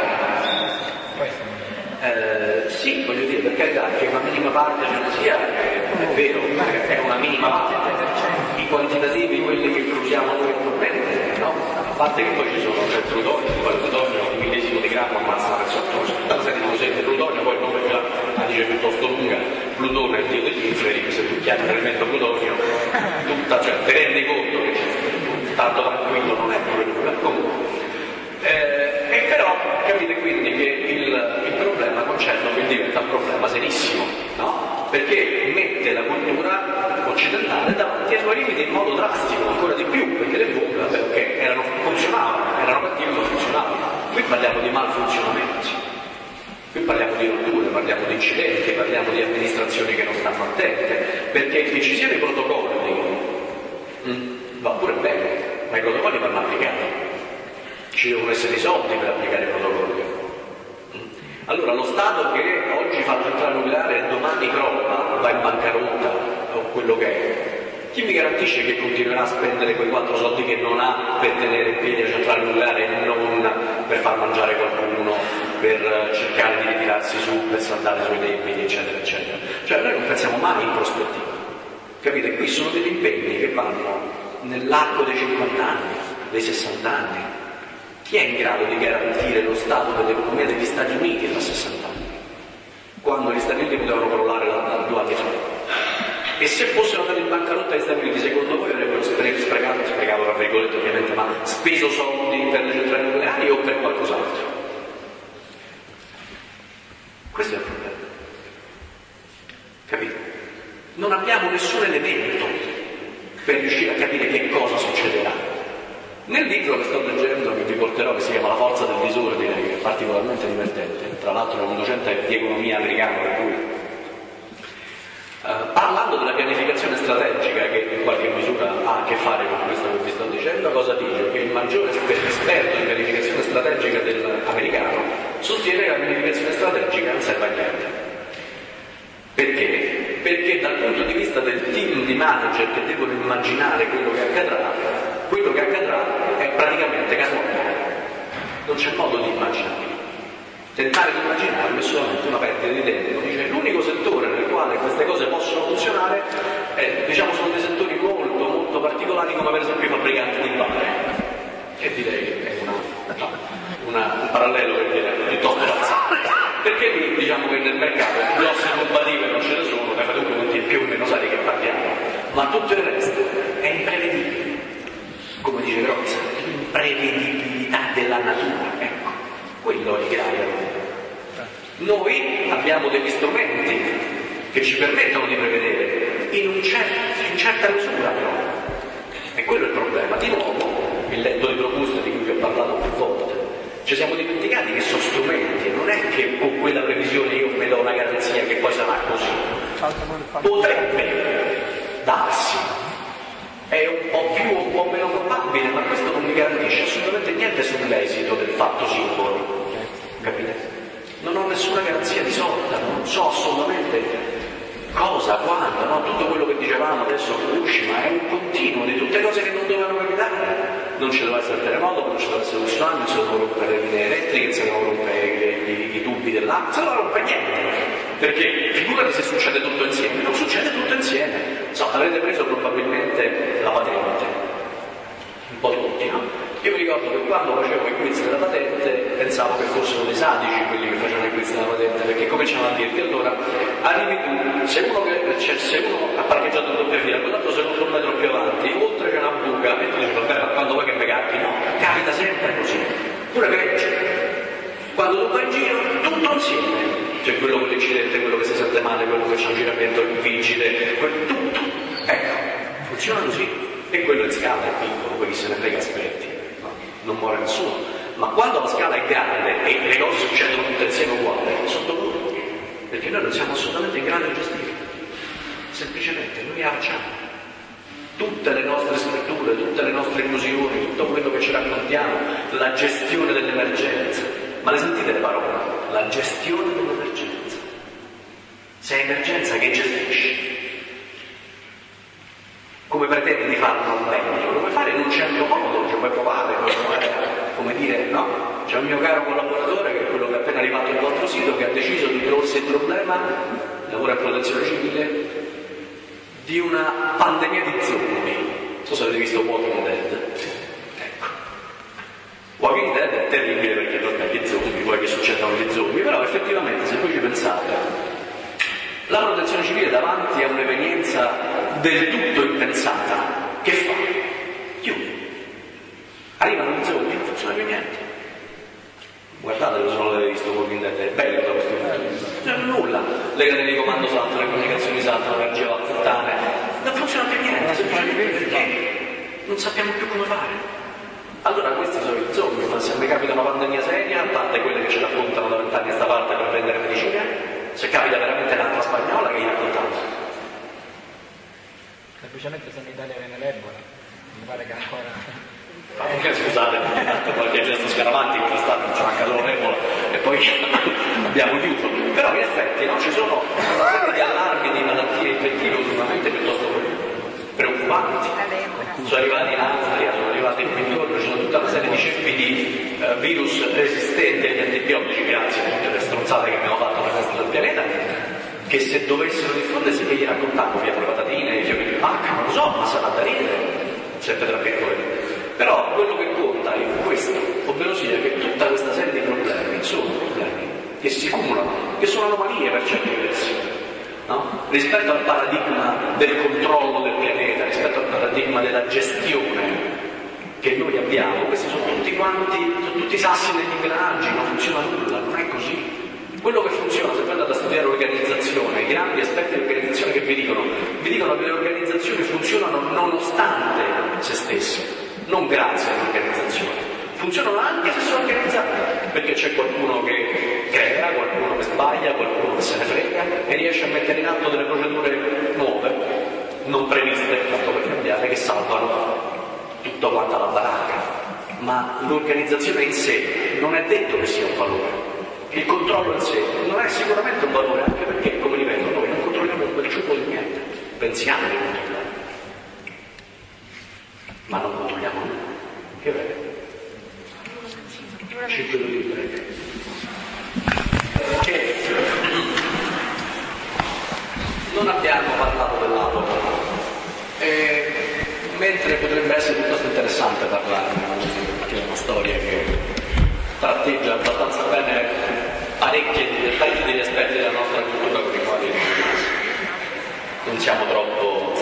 Eh, sì, voglio dire, per carità, che una minima parte ce ne sia, è, è vero, è una minima parte. I quantitativi, quelli che cruciamo noi attualmente, no? A parte che poi ci sono c'è il plutonio, poi il plutonio di millesimo di grammo ammazza una persona, tutta una serie di cose. Il plutonio poi il nome la dice piuttosto lunga, Plutone è il dio degli inferi, se tu chiami un elemento plutonio, tutta, cioè ti rendi conto che tanto tranquillo non è pure nulla. Comunque. Eh, e però capite quindi che il, il problema con Chernobyl diventa un problema serissimo, no? Perché mette la cultura occidentale davanti ai suoi limiti in modo drastico, ancora di più, perché le bombe, vabbè, ok, erano, funzionavano, erano cattive ma funzionavano. Qui parliamo di malfunzionamenti, qui parliamo di rotture, parliamo di incidenti, parliamo di amministrazioni che non stanno attente, perché che ci siano i protocolli mh, va pure bene, ma i protocolli vanno applicati. Ci devono essere i soldi per applicare i protocolli. Allora lo Stato che oggi fa la centrale nucleare e domani crolla, va in bancarotta o quello che è, chi mi garantisce che continuerà a spendere quei quattro soldi che non ha per tenere in piedi la centrale nucleare e non per far mangiare qualcuno, per cercare di ritirarsi su, per saldare i suoi debiti, eccetera, eccetera. Cioè noi non pensiamo mai in prospettiva. Capite? Qui sono degli impegni che vanno nell'arco dei cinquanta anni, dei sessanta anni. Chi è in grado di garantire lo stato dell'economia degli Stati Uniti tra sessanta anni? Quando gli Stati Uniti potevano crollare da due anni fa. E se fossero andati in bancarotta gli Stati Uniti, secondo voi avrebbero sprecato, sprecato tra virgolette ovviamente, ma speso soldi per le centrali nucleari o per qualcos'altro? Questo è il problema. Capite? Non abbiamo nessun elemento per riuscire a capire che cosa succederà. Nel libro che sto leggendo, che vi porterò, che si chiama La forza del disordine, che è particolarmente divertente, tra l'altro è un docente di economia americano, per cui eh, parlando della pianificazione strategica, che in qualche misura ha a che fare con questo che vi sto dicendo, cosa dice? Che il maggiore esperto in pianificazione strategica dell'americano sostiene che la pianificazione strategica non serve a niente. Perché? Perché dal punto di vista del team di manager che devono immaginare quello che accadrà, quello che accadrà è praticamente casuale, non c'è modo di immaginarlo. Tentare di immaginarlo è solamente una perdita di tempo. Dice, l'unico settore nel quale queste cose possono funzionare è, diciamo, sono dei settori molto molto particolari, come per esempio i fabbricanti di bare, e direi che è una, una, un parallelo che viene piuttosto avanzato. perché lì diciamo che nel mercato grosse comparative non ce ne sono, ma dunque tutti più o meno sai di che parliamo, ma tutto il resto è imprevedibile, come dice Grozza, imprevedibilità della natura, ecco, quello è il grave. Noi abbiamo degli strumenti che ci permettono di prevedere, in, un cer- in certa misura però, e quello è il problema. Di nuovo, il letto di Procusto di cui vi ho parlato più volte, ci siamo dimenticati che sono strumenti, non è che con quella previsione io mi do una garanzia che poi sarà così. Potrebbe darsi, è un po' più o un po' meno probabile, ma questo non mi garantisce assolutamente niente sull'esito del fatto singolo, capite? Non ho nessuna garanzia di sorta, non so assolutamente cosa, quando, no? Tutto quello che dicevamo adesso Fukushima è un continuo di tutte cose che non dovevano capitare. Non ci doveva essere il terremoto, non ci doveva essere lo tsunami, non si dovevano rompere le linee elettriche, non si dovevano rompere i, i, i tubi dell'acqua, non si doveva rompere niente. Perché figurati se succede tutto insieme, non succede tutto insieme. So, avrete preso probabilmente la patente, un po' tutti, no? Io mi ricordo che quando facevo i quiz della patente pensavo che fossero dei sadici quelli che facevano i quiz della patente, perché cominciano a dirti allora arrivi tu, se uno, che, cioè, se uno ha parcheggiato in doppia fila, quell'altro se non un metro più avanti, oltre c'è una buca e tu dici vabbè, ma quando vuoi che mi capiti? No, capita sempre così, pure peggio. Quando tu vai in giro, tutto insieme, cioè quello con l'incidente, quello che si sente male, quello che c'è un giramento vigile, tutto, ecco, funziona così. E quello in scala è piccolo, poi chi se ne frega aspetti. Non muore nessuno, ma quando la scala è grande e le cose succedono tutte insieme uguali, sono dovuti, perché noi non siamo assolutamente in grado di gestire, semplicemente noi la facciamo. Tutte le nostre scritture, tutte le nostre illusioni, tutto quello che ci raccontiamo, la gestione dell'emergenza, ma le sentite le parole? La gestione dell'emergenza. Se è emergenza, che gestisci? Come pretendi di farlo meglio? Lo puoi fare in un certo modo, cioè puoi provare, puoi provare, come dire, no? C'è un mio caro collaboratore, che è quello che è appena arrivato al vostro sito, che ha deciso di porsi il problema, lavora in protezione civile, di una pandemia di zombie. Non so se avete visto Walking Dead. Ecco. Walking Dead è terribile perché non gli zombie, poi che succedono gli zombie, però effettivamente se voi ci pensate, la protezione civile davanti a un'evenienza del tutto impensata, che fa? Chiude. Arrivano gli zombie, non funziona più niente. Guardate se non l'avete visto Walking Dead, è bello da questo punto di vista. Non c'è nulla. Le catene di comando saltano, le comunicazioni saltano, l'energia va a puttane. Non funziona più niente, semplicemente perché non sappiamo più come fare. Allora questi sono i zombie, ma se mi capita una pandemia seria, a parte quelle che ci raccontano da vent'anni a sta parte per prendere medicina, se capita veramente l'altra spagnola che gli raccontavo. Semplicemente se in Italia viene l'Ebola, mi pare che ancora... Anche, scusate, qualche gesto scaramantico c'è stato, non c'è manca solo l'Ebola e poi abbiamo chiuso. Però in effetti no, ci sono una serie di allarmi di malattie infettive ultimamente piuttosto preoccupanti. Sono arrivati in Austria, sono arrivati in Mediterraneo, ci sono tutta una serie di ceppi di uh, virus resistenti agli antibiotici, grazie a tutte le stronzate che abbiamo fatto nel resto del pianeta, che se dovessero diffondersi che gli raccontavo via le patatine, i fiori di pacca, non lo so, ma sarà da ridere, sempre tra virgolette. Però quello che conta è questo, ovvero sia che tutta questa serie di problemi sono problemi che si cumulano, che sono anomalie per certi versi, no? Rispetto al paradigma del controllo del pianeta, rispetto al paradigma della gestione che noi abbiamo, questi sono tutti quanti, sono tutti sassi degli ingranaggi, non funziona nulla, non è così. Quello che funziona, se voi andate a studiare l'organizzazione, i grandi aspetti dell'organizzazione che vi dicono, vi dicono che le organizzazioni funzionano nonostante se stesse, non grazie all'organizzazione. Funzionano anche se sono organizzate, perché c'è qualcuno che crea, qualcuno che sbaglia, qualcuno che se ne frega e riesce a mettere in atto delle procedure nuove, non previste, tanto per cambiare, che salvano tutto quanto la baracca. Ma l'organizzazione in sé non è detto che sia un valore. Il controllo in sé non è sicuramente un valore, anche perché, come ripeto, noi non controlliamo quel ciucco di niente, pensiamo di controllare, ma non controlliamo nulla. Che vede? cinque libri. Perché non abbiamo parlato dell'atomo, e, mentre potrebbe essere piuttosto interessante parlarne, perché è una storia che tratteggia abbastanza bene parecchi, parecchi degli aspetti della nostra cultura con i quali non siamo troppo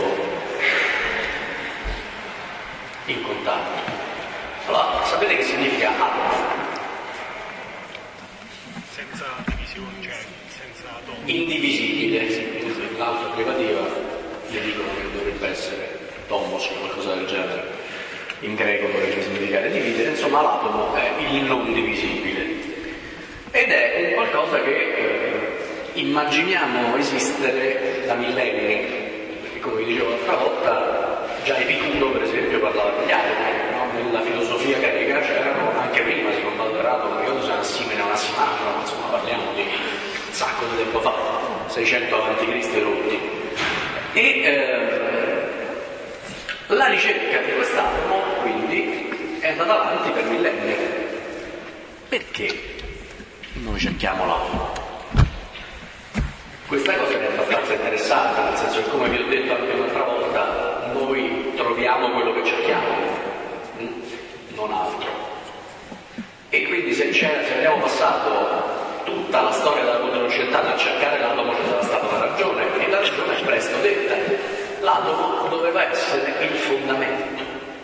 in contatto. Allora, sapete che significa atomo? Senza divisione, cioè senza atomo. Indivisibile. L'altra privativa gli dicono che dovrebbe essere tomos o qualcosa del genere. In greco dovrebbe significare dividere, insomma l'atomo è il non divisibile. Ed è un qualcosa che eh, immaginiamo esistere da millenni, perché come vi dicevo l'altra volta, già Epicuro per esempio parlava degli atomi, no? Nella filosofia greca c'erano anche prima, si combatte l'atomo, che usa simile a una simano, insomma parliamo di un sacco di tempo fa, seicento avanti Cristo rotti. E eh, la ricerca di quest'atomo quindi è andata avanti per millenni. Perché noi cerchiamo l'atomo? Questa cosa è abbastanza interessante, nel senso che, come vi ho detto anche un'altra volta, noi troviamo quello che cerchiamo, non altro. E quindi se, c'è, se abbiamo passato tutta la storia della cultura occidentale a cercare l'atomo, ci sarà stata una ragione, e la ragione è presto detta. L'atomo doveva essere il fondamento.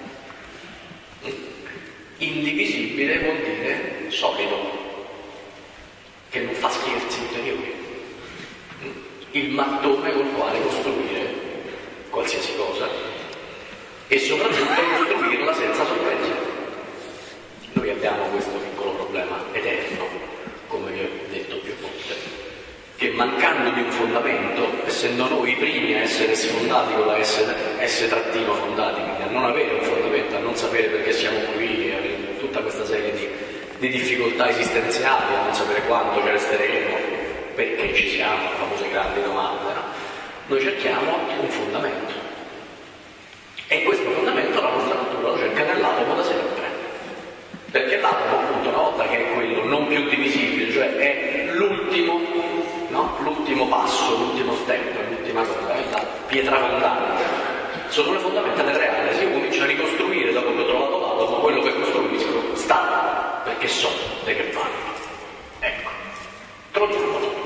Indivisibile vuol dire solido, che non fa scherzi ulteriori. Il mattone col quale costruire qualsiasi cosa e soprattutto costruirla senza sorprese. Noi abbiamo questo piccolo problema eterno, come vi ho detto più volte, che mancando di un fondamento, essendo noi i primi a essere sfondati con la S, S trattino fondati, quindi a non avere un fondamento, a non sapere perché siamo qui, a avere tutta questa serie di, di difficoltà esistenziali, a non sapere quando ci resteremo, perché ci siamo, le famose grandi domande, no? Noi cerchiamo un fondamento. E questo fondamento la nostra cultura lo cerca nell'atomo da sempre. Perché l'atomo, appunto, una volta che è quello non più divisibile, cioè è l'ultimo, no? L'ultimo passo, l'ultimo step, l'ultima cosa, è la pietra fondante. Sono le fondamenta del reale. Se io comincio a ricostruire dopo che ho trovato l'atomo, quello che costruisco sta, perché so di che farlo. Ecco. Troviamo l'atomo,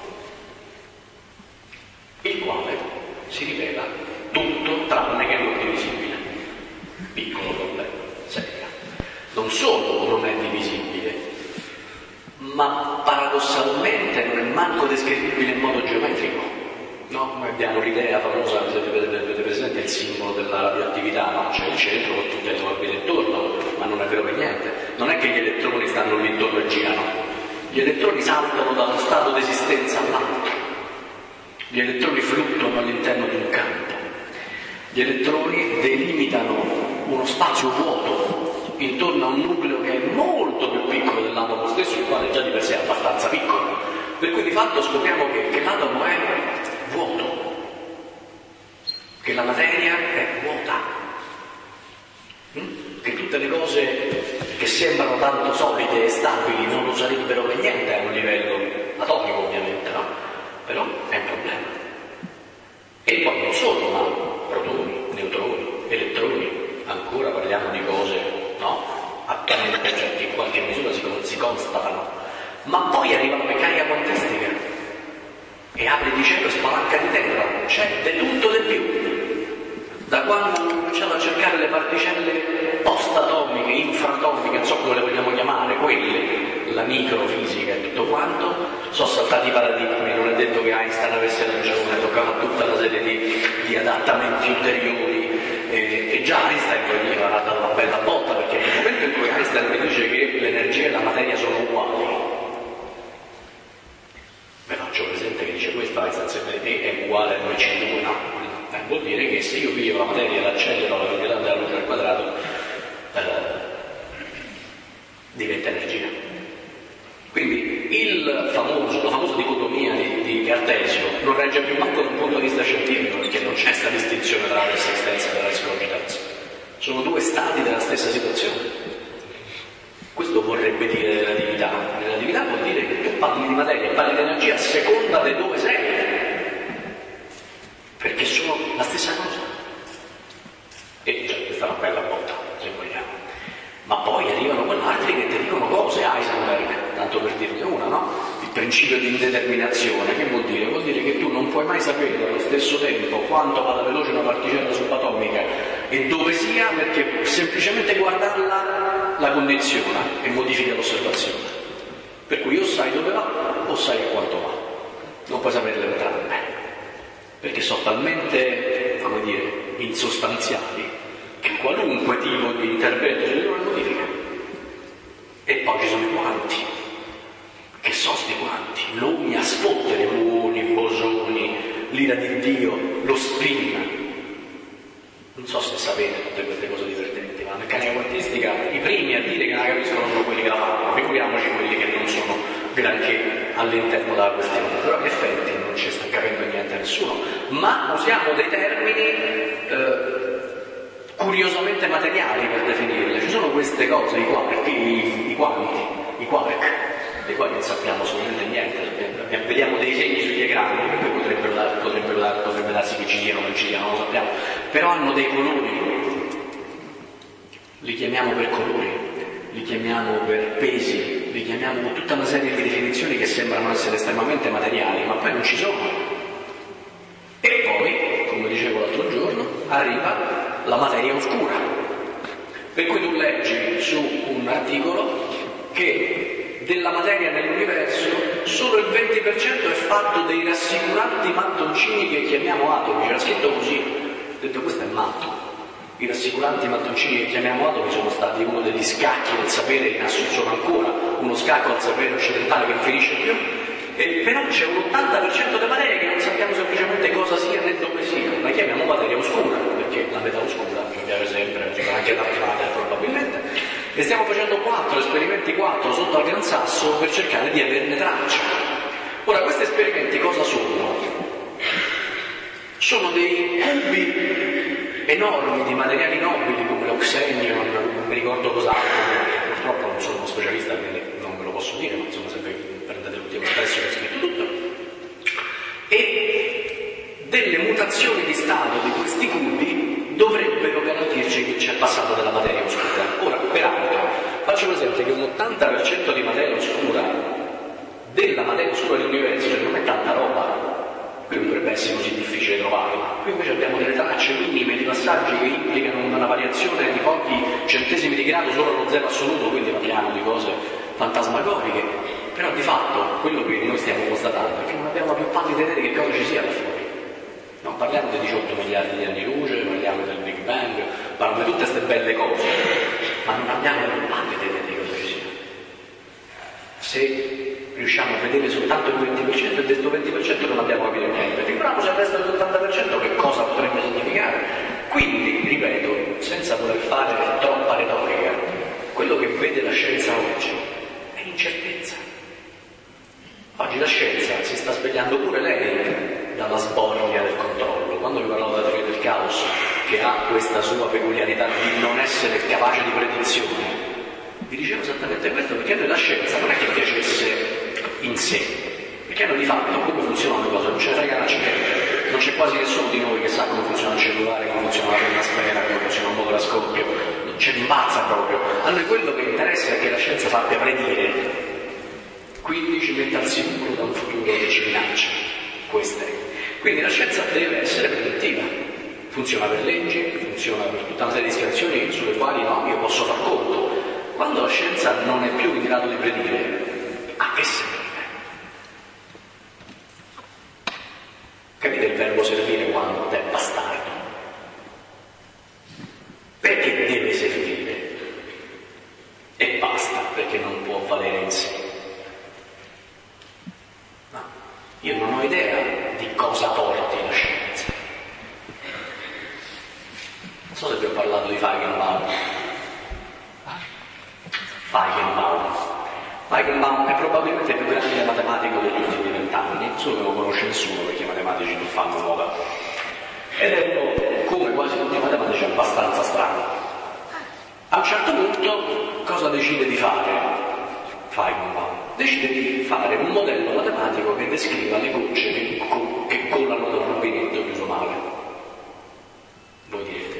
il quale si rivela tutto tranne che non divisibile. Piccolo problema, serio. Non solo non è divisibile, ma paradossalmente non è manco descrivibile in modo geometrico. No? Noi abbiamo l'idea famosa, avete presente il simbolo della radioattività, no? C'è il centro con tutte le orbite intorno, ma non è vero per niente. Non è che gli elettroni stanno lì intorno e girano. Gli elettroni saltano da uno stato di esistenza all'altro. Gli elettroni fluttuano all'interno di un campo. Gli elettroni delimitano uno spazio vuoto intorno a un nucleo che è molto più piccolo dell'atomo stesso, il quale già di per sé è abbastanza piccolo. Per cui di fatto scopriamo che, che l'atomo è vuoto, che la materia è vuota, che tutte le cose che sembrano tanto solide e stabili non lo sarebbero per niente a un livello atomico, ovviamente, no? Però è un problema. E poi non solo, ma protoni, neutroni, elettroni, ancora parliamo di cose, no? Attualmente, cioè, che in qualche misura si, si constatano. Ma poi arriva la meccanica quantistica e apre di cielo e spalanca di terra, c'è di tutto di più. Da quando ho cominciato a cercare le particelle post-atomiche, infratomiche, non so come le vogliamo chiamare, quelle, la microfisica e tutto quanto, sono saltati i paradigmi. Non è detto che Einstein avesse ragione, toccava tutta una serie di, di adattamenti ulteriori, e, e già Einstein gli aveva dato una bella botta, perché nel momento in cui Einstein mi dice che l'energia e la materia sono uguali, vi faccio presente che dice questo, Einstein sempre di te è uguale a noi C due, no? Eh, vuol dire che se io piglio la materia e l'accelero alla velocità della luce al quadrato, eh, diventa energia. Quindi il famoso, la famosa dicotomia di, di Cartesio non regge più manco da un punto di vista scientifico, perché non c'è questa distinzione tra la resistenza e la reciprocità. Sono due stati della stessa situazione. Questo vorrebbe dire relatività. Relatività vuol dire che tu parli di materia e parli di energia a seconda di dove sei, perché sono la stessa cosa. E già questa è una bella botta, se vogliamo. Ma poi arrivano quell'altri che ti dicono cose, Heisenberg, tanto per dirne una, no? principio di indeterminazione. Che vuol dire? Vuol dire che tu non puoi mai sapere allo stesso tempo quanto vada veloce una particella subatomica e dove sia, perché semplicemente guardarla la condiziona e modifica l'osservazione. Per cui o sai dove va o sai a quanto va. Non puoi saperle entrambe, perché sono talmente, come dire, insostanziali che qualunque tipo di intervento di loro modifica. E poi ci sono i quanti. Che so sti quanti? Nomi a sfottere, muoni, bosoni, l'ira di Dio, lo spin. Non so se sapete tutte queste cose divertenti, ma la meccanica quantistica, i primi a dire che non la capiscono sono quelli che la fanno, figuriamoci quelli che non sono granché all'interno della questione. Però in effetti non ci sta capendo niente a nessuno, ma usiamo dei termini eh, curiosamente materiali per definirle. Ci sono queste cose, i quark, i, i quanti, i quark, dei quali non sappiamo assolutamente niente, vediamo dei segni sugli ecrani, che poi potrebbero, dar, potrebbero, dar, potrebbe darsi che ci diano o non ci diano, non lo sappiamo, però hanno dei colori, li chiamiamo per colori, li chiamiamo per pesi, li chiamiamo con tutta una serie di definizioni che sembrano essere estremamente materiali, ma poi non ci sono. E poi, come dicevo l'altro giorno, arriva la materia oscura, per cui tu leggi su un articolo che della materia nell'universo solo il venti per cento è fatto dei rassicuranti mattoncini che chiamiamo atomi. C'era scritto così, ho detto questo è matto. I rassicuranti mattoncini che chiamiamo atomi sono stati uno degli scacchi del sapere in assoluto, sono ancora uno scacco al sapere occidentale che non finisce più, e però c'è un ottanta per cento di materia che non sappiamo semplicemente cosa sia né dove sia, la chiamiamo materia oscura, perché la metà oscura ci piace sempre, ci piace anche Dark Matter probabilmente, e stiamo facendo quattro esperimenti, quattro sotto al Gran Sasso per cercare di averne traccia. Ora, questi esperimenti cosa sono? Sono dei cubi enormi di materiali nobili come l'oxenio, non mi ricordo cos'altro, purtroppo non sono uno specialista quindi non ve lo posso dire, ma insomma se prendete l'ultimo espresso che ho scritto tutto, e delle mutazioni di stato di questi cubi dovrebbero garantirci che c'è passato della materia oscura. Ora, peraltro, faccio presente che un ottanta per cento di materia oscura, della materia oscura dell'universo, cioè non è tanta roba, quindi dovrebbe essere così difficile trovarla. Qui invece abbiamo delle tracce minime di passaggi che implicano una variazione di pochi centesimi di grado solo allo zero assoluto, quindi parliamo di cose fantasmagoriche, però di fatto quello che noi stiamo constatando è che non abbiamo la più pallida idea di che cosa ci sia là fuori. Non parliamo di diciotto miliardi di anni luce, parliamo del Big Bang, parliamo di tutte queste belle cose, ma non abbiamo la più pallida idea di cosa ci sia. Se riusciamo a vedere soltanto il venti per cento e questo venti per cento non abbiamo capito niente, figuriamoci al resto dell'ottanta per cento che cosa potrebbe significare. Quindi, ripeto, senza voler fare troppa retorica, quello che vede la scienza oggi è incertezza. Oggi la scienza si sta svegliando pure lei dalla sbornia del controllo. Quando vi parlavo della teoria del caos, che ha questa sua peculiarità di non essere capace di predizione, vi dicevo esattamente questo, perché a noi la scienza non è che piacesse in sé, perché a noi di fatto come funzionano le cose non ce ne frega un accidente, non c'è quasi nessuno di noi che sa come funziona il cellulare, come funziona la pennasfera, come funziona un motore a scoppio, non ce ne impazza proprio. A noi quello che interessa è che la scienza sappia predire, quindi ci mette al sicuro da un futuro che ci minaccia. Queste. Quindi la scienza deve essere predittiva, funziona per leggi, funziona per tutta una serie di situazioni sulle quali no, io posso far conto. Quando la scienza non è più in grado di predire, a che serve? Capite il verbo servire quando è bastardo? Perché deve servire? E basta, perché non può valere in sé. No, io non ho idea di cosa porti la scienza. Non so se vi ho parlato di Feigenbaum. Feigenbaum. Feigenbaum è probabilmente il più grande matematico degli ultimi vent'anni, solo che non lo conosce nessuno perché i matematici non fanno moda. Ed è uno, come quasi tutti i matematici, abbastanza strano. A un certo punto, cosa decide di fare Feigenbaum? Decide di fare un modello matematico che descriva le gocce che, co- che colano da un rubinetto chiuso male. Voi direte?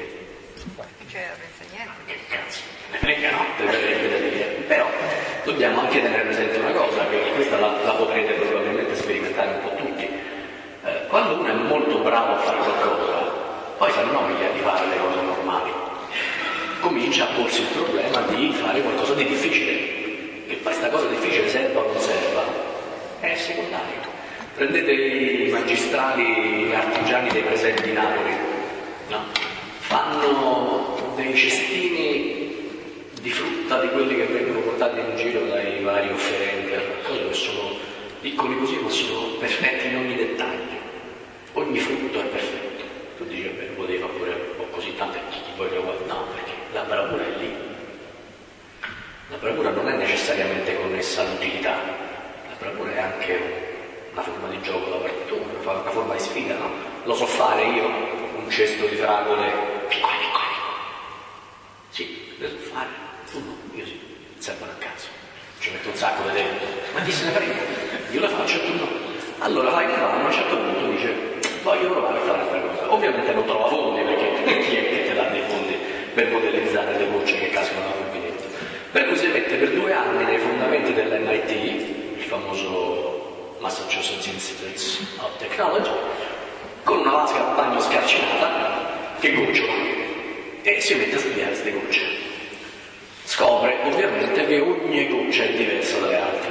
Cioè, non pensa niente. Che cazzo? Ne frega, no? Deve vedere. Però dobbiamo anche tenere presente una cosa, che questa la, la potrete probabilmente sperimentare un po' tutti. Eh, quando uno è molto bravo a fare qualcosa, poi si annoia di fare le cose normali. Comincia a porsi il problema di fare qualcosa di difficile. Che poi sta cosa difficile serva o non serva, è secondario. Prendete i magistrali artigiani dei presenti di Napoli, no? Fanno dei cestini di frutta di quelli che vengono portati in giro dai vari offerenti, che sono piccoli così ma sono perfetti in ogni dettaglio, ogni frutto è perfetto. Tu dici, beh, potevi fare pure un po' così, tanto chi poi lo guarda? No, perché la bravura è lì. La bravura non è necessariamente connessa all'utilità, la bravura è anche una forma di gioco da parte tua, una forma di sfida, no? Lo so fare io, un cesto di fragole piccole, piccole, piccole. Sì, lo so fare, tu no, io sì, servono a caso. Ci metto un sacco di tempo, ma chi se ne frega? Io la faccio e tu no. Allora fai che va, a un certo punto dice, voglio provare a fare questa cosa. Ovviamente non trova fondi, perché chi è che ti dà dei fondi per modellizzare le gocce che cascano dal rubinetto? Per cui si mette per due anni nei fondamenti dell'M I T, il famoso Massachusetts Institute of Technology, con una vasca da bagno scarcinata che gocciola, e si mette a studiare queste gocce. Scopre ovviamente che ogni goccia è diversa dalle altre.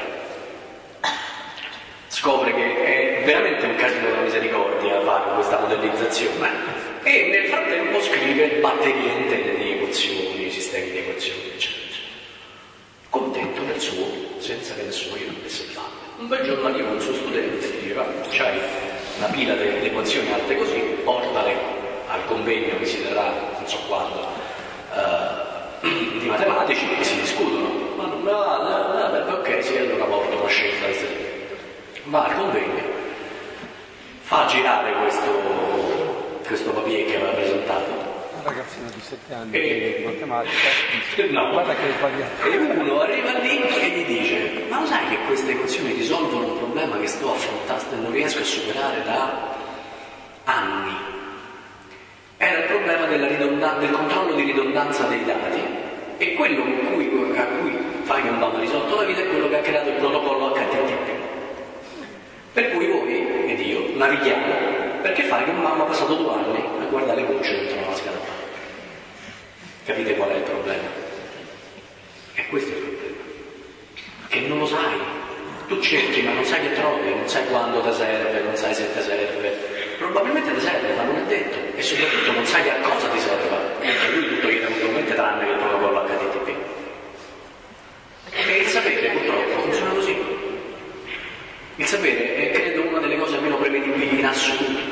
Scopre che è veramente un casino della misericordia fare questa modellizzazione, e nel frattempo scrive batterie intere di equazioni, sistemi di equazioni, eccetera. Contento del suo, senza che nessuno gli dovesse fare. Un bel giorno arriva un suo studente e gli dice, va, c'hai una pila di equazioni alte così, portale al convegno che si terrà, non so quando, uh, di matematici, che si discutono. Ma non va, no, no, ok, sì, allora porto una scelta. Va al convegno, fa girare questo, questo papier che aveva presentato. Un ragazzino di sette anni e... di matematica, no. Guarda che è sbagliato. E uno arriva lì e gli dice, ma lo sai che queste equazioni risolvono un problema che sto affrontando e non riesco a superare da anni? Era il problema della ridondan- del controllo di ridondanza dei dati, e quello con cui, a cui Feynman ha risolto la vita è quello che ha creato il protocollo H T T P. Per cui voi ed io navighiamo, perché Feynman ha passato due anni a guardare le gocce dentro una vasca da bagno. Capite qual è il problema? E questo è il problema. Che non lo sai. Tu cerchi ma non sai che trovi, non sai quando ti serve, non sai se ti serve. Probabilmente ti serve, ma non è detto. E soprattutto non sai a cosa ti serve. Perché lui tutto gli dà ugualmente tranne che il protocollo H T T P. E il sapere purtroppo funziona così. Il sapere è credo una delle cose meno prevedibili in assoluto.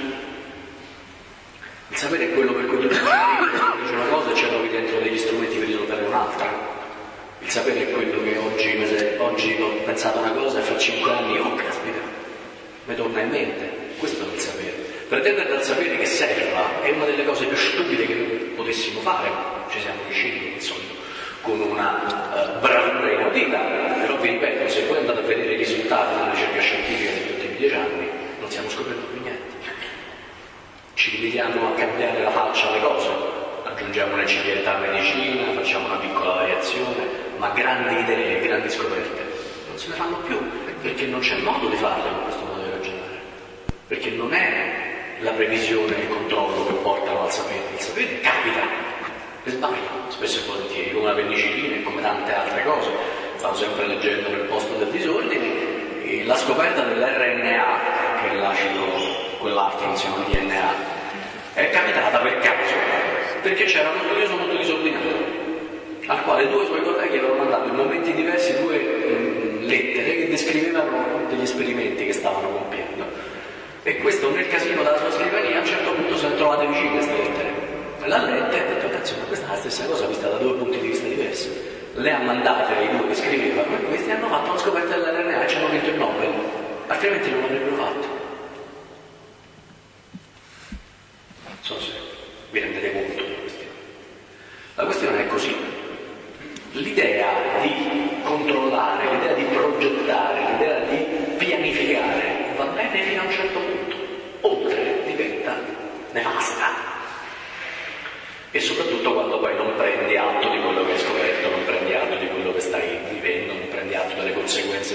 Il sapere è quello per cui tu dici una cosa e ci trovi dentro degli strumenti per risolvere un'altra. Il sapere è quello che oggi, oggi ho pensato una cosa e fra cinque anni, oh caspita, mi torna in mente. Questo è il sapere. Pretendere dal sapere che serva è una delle cose più stupide che noi potessimo fare. Ci siamo riusciti, come al solito, con una uh, bravura inaudita. Però vi ripeto, se voi andate a vedere i risultati della ricerca scientifica negli ultimi dieci anni, non stiamo scoprendo più niente. Ci limitiamo a cambiare la faccia alle cose, aggiungiamo una cilietà medicina, facciamo una piccola variazione, ma grandi idee, grandi scoperte non se ne fanno più, perché non c'è modo di farle con questo modo di ragionare, perché non è la previsione e il controllo che portano al sapere. Il sapere capita e sbaglia, spesso e volentieri, come la penicillina e come tante altre cose. Stavo sempre leggendo nel posto del disordine e la scoperta dell'R N A, che è l'acido, quell'altro insieme al D N A, è capitata per caso, perché c'era uno studioso molto disordinato al quale due suoi colleghi avevano mandato in momenti diversi due mh, lettere che descrivevano degli esperimenti che stavano compiendo, e questo nel casino della sua scrivania a un certo punto se ne trovate vicine queste lettere, l'ha letta e ha detto cazzo, ma questa è la stessa cosa vista da due punti di vista diversi. Le ha mandate ai due che scrivevano e questi hanno fatto la scoperta dell'R N A e ci hanno vinto il Nobel, altrimenti non l'avrebbero fatto. Non so se vi rendete conto della questione. La questione è così. L'idea di controllare, l'idea di progettare, l'idea di pianificare va bene fino a un certo punto, oltre diventa nefasta. E soprattutto quando poi non prendi atto di quello che hai scoperto, non prendi atto di quello che stai vivendo, non prendi atto delle conseguenze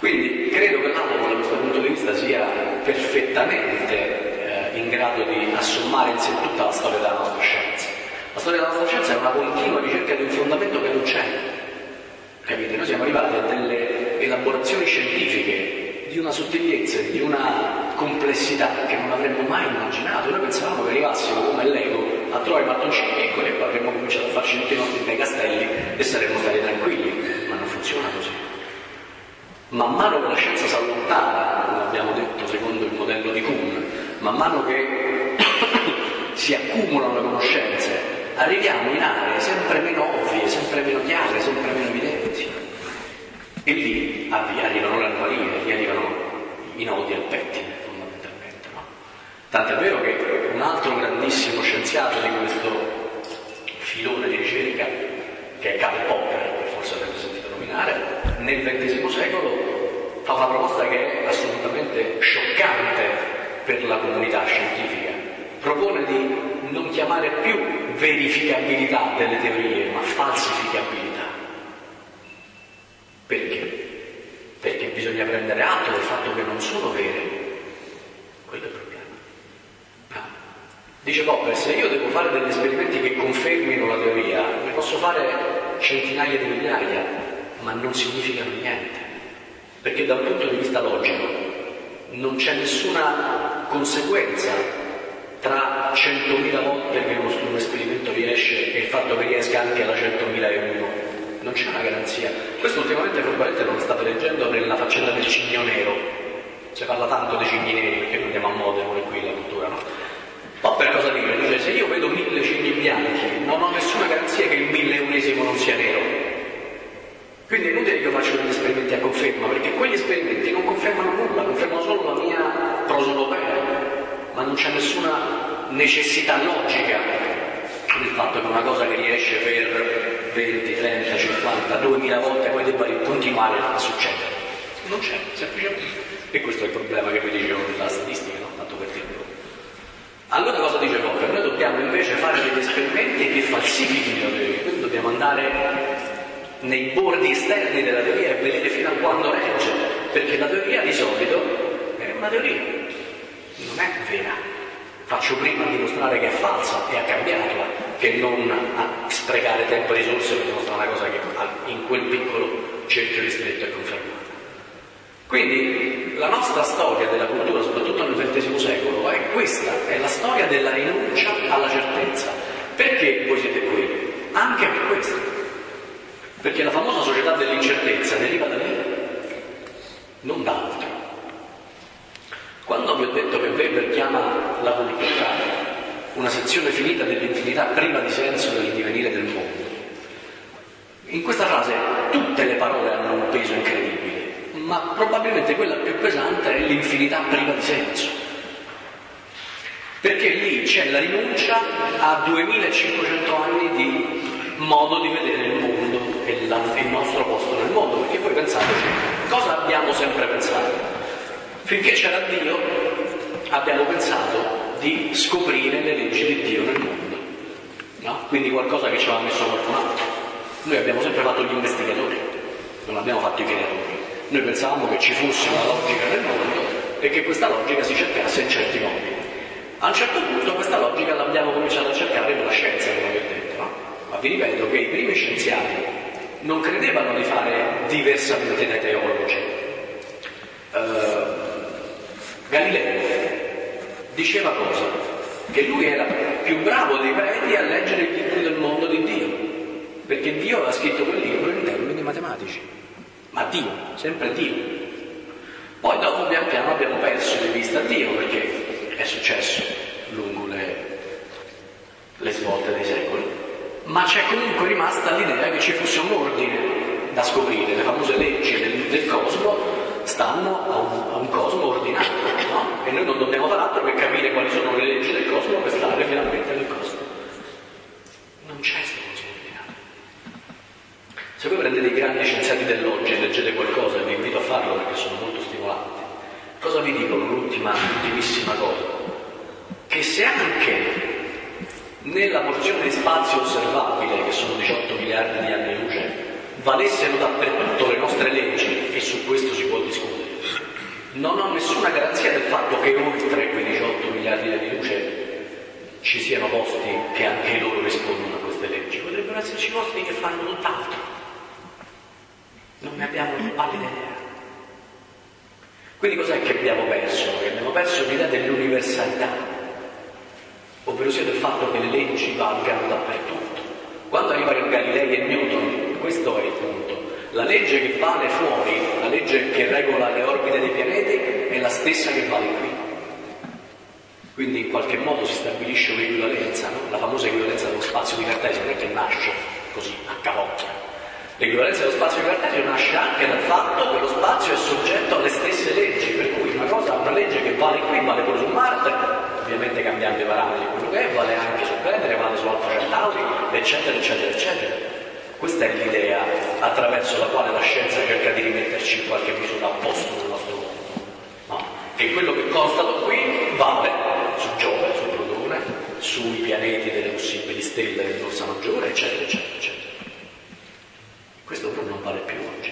Quindi credo che l'atomo da questo punto di vista sia perfettamente eh, in grado di assommare in sé tutta la storia della nostra scienza. La storia della nostra scienza è una continua ricerca di un fondamento che non c'è. Capite? Noi siamo arrivati a delle elaborazioni scientifiche di una sottigliezza e di una complessità che non avremmo mai immaginato. Noi pensavamo che arrivassimo come Lego a trovare i mattoncini piccoli e poi avremmo cominciato a farci tutti i nostri bei castelli e saremmo stati tranquilli, ma non funziona così. Man mano che la scienza si allontana, come abbiamo detto secondo il modello di Kuhn, man mano che si accumulano le conoscenze, arriviamo in aree sempre meno ovvie, sempre meno chiare, sempre meno evidenti. E lì arrivano le anomalie, lì arrivano i nodi al pettine, fondamentalmente. No? Tant'è vero che un altro grandissimo scienziato di questo filone di ricerca, che è Karl Popper, che forse avrete sentito nominare, nel ventesimo secolo fa una proposta che è assolutamente scioccante per la comunità scientifica. Propone di non chiamare più verificabilità delle teorie, ma falsificabilità. Perché? Perché bisogna prendere atto del fatto che non sono vere. Quello è il problema. No. Dice Popper, se io devo fare degli esperimenti che confermino la teoria, ne posso fare centinaia di migliaia, ma non significano niente. Perché da un punto di vista logico non c'è nessuna conseguenza tra centomila volte che un esperimento riesce e il fatto che riesca anche alla centomila e uno. Non c'è una garanzia. Questo ultimamente probabilmente lo state leggendo nella faccenda del cigno nero. Si parla tanto dei cigni neri perché noi andiamo a moda noi qui la cultura, no? Popper cosa dice? Dice, se io vedo mille cigni bianchi non ho nessuna garanzia che il milleunesimo non sia nero. Quindi è inutile che io faccia degli esperimenti a conferma, perché quegli esperimenti non confermano nulla, confermano solo la mia prosopopea, ma non c'è nessuna necessità logica del fatto che una cosa che riesce per venti, trenta, cinquanta, duemila volte poi debba continuare a succedere. Non c'è, semplicemente. E questo è il problema che vi dicevo della statistica, no? Tanto per dirlo. Allora cosa dice Popper? Noi dobbiamo invece fare degli esperimenti che falsifichino la teoria, quindi dobbiamo andare nei bordi esterni della teoria e vedere fino a quando regge, perché la teoria di solito è una teoria, non è vera. Faccio prima a dimostrare che è falsa e a cambiarla, che non a sprecare tempo e risorse per dimostrare una cosa che in quel piccolo cerchio ristretto è confermata. Quindi la nostra storia della cultura, soprattutto nel ventesimo secolo, è questa, è la storia della rinuncia alla certezza. Perché voi siete qui? Anche per questo. Perché la famosa società dell'incertezza deriva da lì, non da altro. Quando vi ho detto che Weber chiama la cultura una sezione finita dell'infinità priva di senso del divenire del mondo, in questa frase tutte le parole hanno un peso incredibile, ma probabilmente quella più pesante è l'infinità priva di senso. Perché lì c'è la rinuncia a duemilacinquecento anni di modo di vedere il mondo e la, il nostro posto nel mondo, perché voi pensateci, cosa abbiamo sempre pensato? Finché c'era Dio abbiamo pensato di scoprire le leggi di Dio nel mondo, no? Quindi qualcosa che ci aveva messo qualcun altro. Noi abbiamo sempre fatto gli investigatori, non abbiamo fatto i creatori. Noi pensavamo che ci fosse una logica nel mondo e che questa logica si cercasse in certi modi. A un certo punto questa logica l'abbiamo cominciato a cercare nella scienza, come vi ho detto, no? Ma vi ripeto che i primi scienziati non credevano di fare diversamente dai teologi. Uh, Galileo diceva cosa? Che lui era più bravo dei preti a leggere i libri del mondo di Dio, perché Dio aveva scritto quel libro in termini matematici. Ma Dio, sempre Dio. Poi dopo pian piano abbiamo perso di vista Dio, perché è successo lungo le, le svolte dei secoli. Ma c'è comunque rimasta l'idea che ci fosse un ordine da scoprire. Le famose leggi del, del cosmo stanno a un, a un cosmo ordinato, no? E noi non dobbiamo far altro che capire quali sono le leggi del cosmo per stare finalmente nel cosmo. Non c'è questo cosmo ordinato. Se voi prendete i grandi scienziati dell'oggi e leggete qualcosa, e vi invito a farlo perché sono molto stimolanti, cosa vi dicono? L'ultima, ultimissima cosa, che se anche nella porzione di spazio osservabile, che sono diciotto miliardi di anni luce, valessero dappertutto le nostre leggi, e su questo si può discutere, non ho nessuna garanzia del fatto che oltre quei diciotto miliardi di luce ci siano posti che anche loro rispondono a queste leggi. Potrebbero esserci posti che fanno tutt'altro. Non ne abbiamo una pallida idea. Quindi cos'è che abbiamo perso? Che abbiamo perso l'idea dell'universalità, ovvero sia del fatto che le leggi valgano dappertutto. Quando arrivano Galilei e Newton, questo è il punto. La legge che vale fuori, la legge che regola le orbite dei pianeti, è la stessa che vale qui. Quindi in qualche modo si stabilisce un'equivalenza, no? La famosa equivalenza dello spazio di Cartesio non è che nasce così a cavocchia. L'equivalenza dello spazio di Cartesio nasce anche dal fatto che lo spazio è soggetto alle stesse leggi, per cui una cosa, una legge che vale qui, vale pure su Marte, ovviamente cambiando i parametri, quello che è, vale anche su Venere, vale su Alfa Centauri, eccetera, eccetera, eccetera. Questa è l'idea attraverso la quale la scienza cerca di rimetterci in qualche misura a posto nel nostro mondo, no? Che quello che constato qui vale su Giove, su Plutone, sui pianeti delle possibili stelle dell'Ursa Maggiore, eccetera, eccetera, eccetera. Questo però non vale più oggi.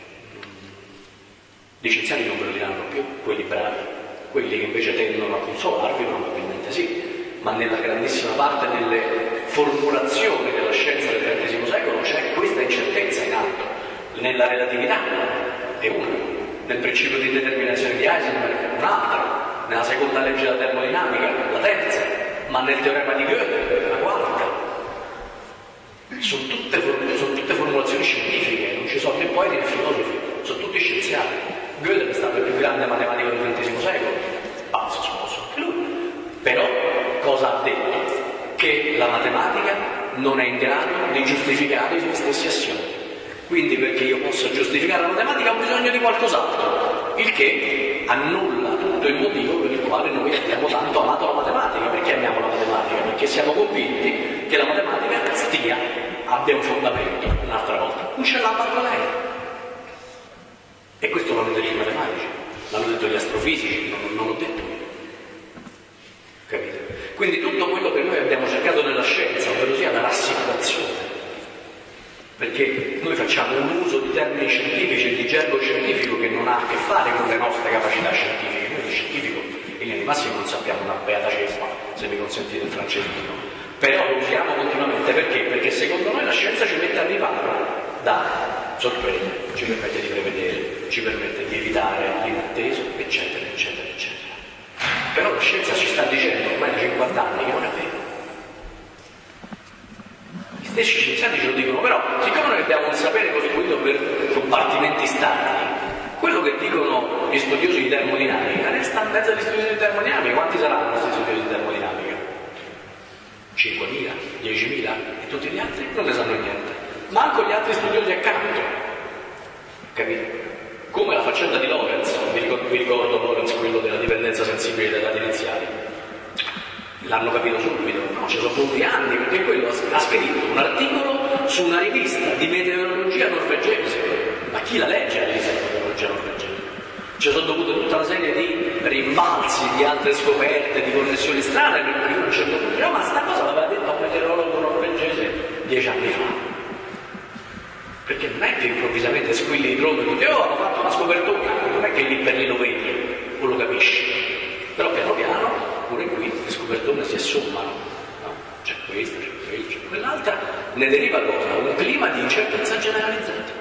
Gli scienziati non ve lo diranno più, quelli bravi, quelli che invece tendono a consolarvi probabilmente sì, ma nella grandissima parte delle formulazioni della scienza del ventesimo secolo c'è questa incertezza in atto. Nella relatività è una, nel principio di determinazione di Heisenberg un'altra, nella seconda legge della termodinamica la terza, ma nel teorema di Gödel la quarta. Sono tutte, sono tutte formulazioni scientifiche, non ci sono né poeti né filosofi, sono tutti scienziati. Gödel è stato il più grande matematico del ventesimo secolo, pazzo sposo anche lui, però cosa ha detto? Che la matematica non è in grado di giustificare i suoi stessi assiomi. Quindi perché io possa giustificare la matematica ho bisogno di qualcos'altro, il che annulla tutto il motivo per il quale noi abbiamo tanto amato la matematica. Perché amiamo la matematica? Perché siamo convinti che la matematica stia, abbia un fondamento, un'altra volta. Non ce l'ha fatto lei. E questo l'hanno detto i matematici, l'hanno detto gli astrofisici, non, non l'ho detto io. Capite? Quindi tutto quello che noi abbiamo cercato nella scienza, ovvero sia la rassicurazione, perché noi facciamo un uso di termini scientifici e di gergo scientifico che non ha a che fare con le nostre capacità scientifiche. Noi di scientifico in linea di massima non sappiamo una beata ceppa, se mi consentite il francesino, però lo usiamo continuamente. Perché? Perché secondo noi la scienza ci mette a riparo da sorprese, ci permette di prevedere, ci permette di evitare l'inatteso, eccetera, eccetera, eccetera. Però la scienza ci sta dicendo ormai da cinquanta anni che non è vero. Gli stessi scienziati ce lo dicono, però siccome noi abbiamo un sapere costruito per compartimenti stati, quello che dicono gli studiosi di termodinamica resta in mezzo agli studiosi di termodinamica. Quanti saranno questi studiosi di termodinamica? cinquemila, diecimila, e tutti gli altri non ne sanno niente. Manco gli altri studiosi accanto, capite? Come la faccenda di Lorentz, vi ricordo, vi ricordo Lorentz, quello della dipendenza sensibile dei dati iniziali. L'hanno capito subito, no? Ci sono voluti anni, perché quello ha scritto un articolo su una rivista di meteorologia norvegese. Ma chi la legge la rivista di meteorologia norvegese? Ci sono dovute tutta una serie di rimbalzi, di altre scoperte, di connessioni strane, per cui io a un certo punto dicevo, ma sta cosa l'aveva detto a un meteorologo norvegese dieci anni fa. Perché non è che improvvisamente squilli di Roma e tutti, oh, hanno fatto una scopertura, non è che lì per lì lo vedi o lo capisci. Però piano piano, pure qui, le scopertone si assommano, no? C'è questa, c'è quella, c'è quell'altra, ne deriva cosa? Un clima di incertezza generalizzata.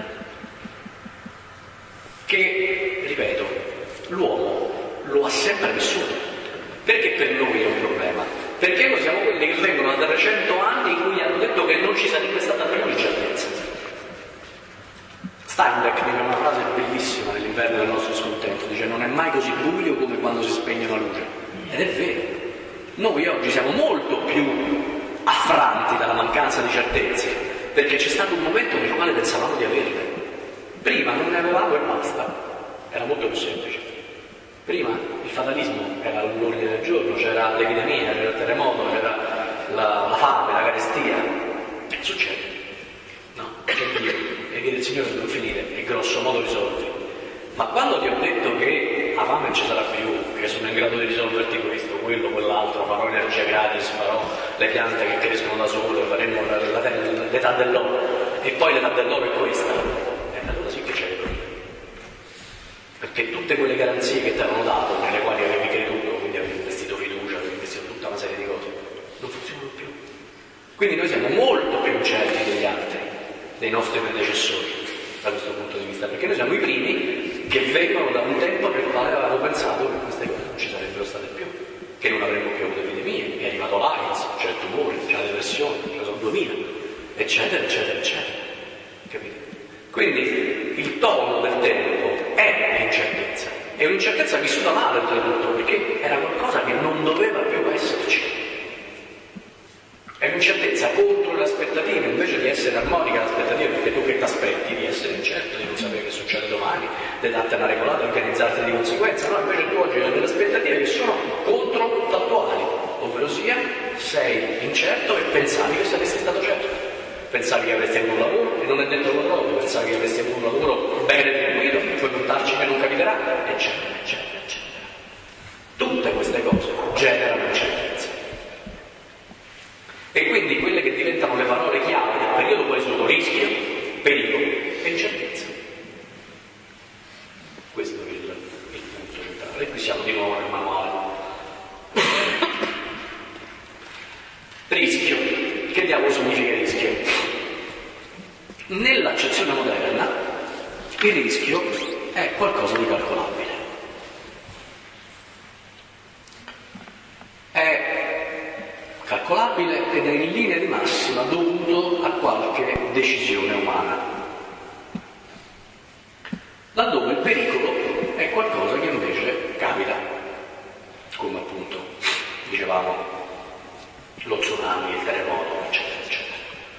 Che, ripeto, l'uomo lo ha sempre vissuto. Perché per noi è un problema? Perché noi siamo quelli che vengono da trecento anni in cui hanno detto che non ci sarebbe stata più incertezza. Steinbeck dice una frase bellissima nell'inverno del nostro scontento, dice non è mai così buio come quando si spegne la luce. Ed è vero. Noi oggi siamo molto più affranti dalla mancanza di certezze, perché c'è stato un momento nel quale pensavamo di averle. Prima non ne avevamo e basta, era molto più semplice. Prima il fatalismo era l'ordine del giorno, c'era l'epidemia, c'era il terremoto, c'era la, la fame, la carestia. E succede, no? C'è Dio, e via del Signore non finire, e grosso modo risolvi. Ma quando ti ho detto che la fame non ci sarà più, che sono in grado di risolverti questo, quello, quell'altro, farò energia gratis, farò le piante che crescono da sole, faremo la, la, la, l'età dell'oro, e poi l'età dell'oro è questa, e allora sì che c'è il problema. Perché tutte tutte quelle garanzie che ti avevano dato, nelle quali avevi creduto, quindi avevi investito fiducia, avevi investito tutta una serie di cose, non funzionano più. Quindi noi siamo molto più incerti degli altri, dei nostri predecessori, da questo punto di vista, perché noi siamo i primi che vengono da un tempo nel quale avevano pensato che queste cose non ci sarebbero state più, che non avremmo più avuto epidemie, è arrivato l'AIDS, c'è il tumore, c'è la depressione, ce ne sono duemila, eccetera, eccetera, eccetera. Capite? Quindi il tono del tempo è l'incertezza, è un'incertezza vissuta male oltretutto, perché era qualcosa che non doveva più esserci. È un'incertezza contro le aspettative, invece di essere armonica l'aspettativa, perché tu che ti aspetti di essere incerto, di non sapere che succede domani, di darti una regolata e organizzarti di conseguenza, no, invece tu oggi hai delle aspettative che sono controfattuali, ovvero sia sei incerto e pensavi che saresti stato certo, pensavi che avresti avuto un lavoro e non è detto proprio, pensavi che avresti avuto un lavoro ben retribuito, puoi contarci che non capiterà, eccetera, eccetera, eccetera. Tutte queste cose generano incertezza. E quindi quelle che diventano le parole chiave del periodo poi sono rischio, pericolo e incertezza. Questo è il, il punto centrale. E qui siamo di nuovo nel manuale. Rischio. Che diavolo significa rischio? Nell'accezione moderna il rischio è qualcosa di calcolabile. È calcolabile ed è in linea di massima dovuto a qualche decisione umana, laddove il pericolo è qualcosa che invece capita, come appunto dicevamo lo tsunami, il terremoto, eccetera, eccetera.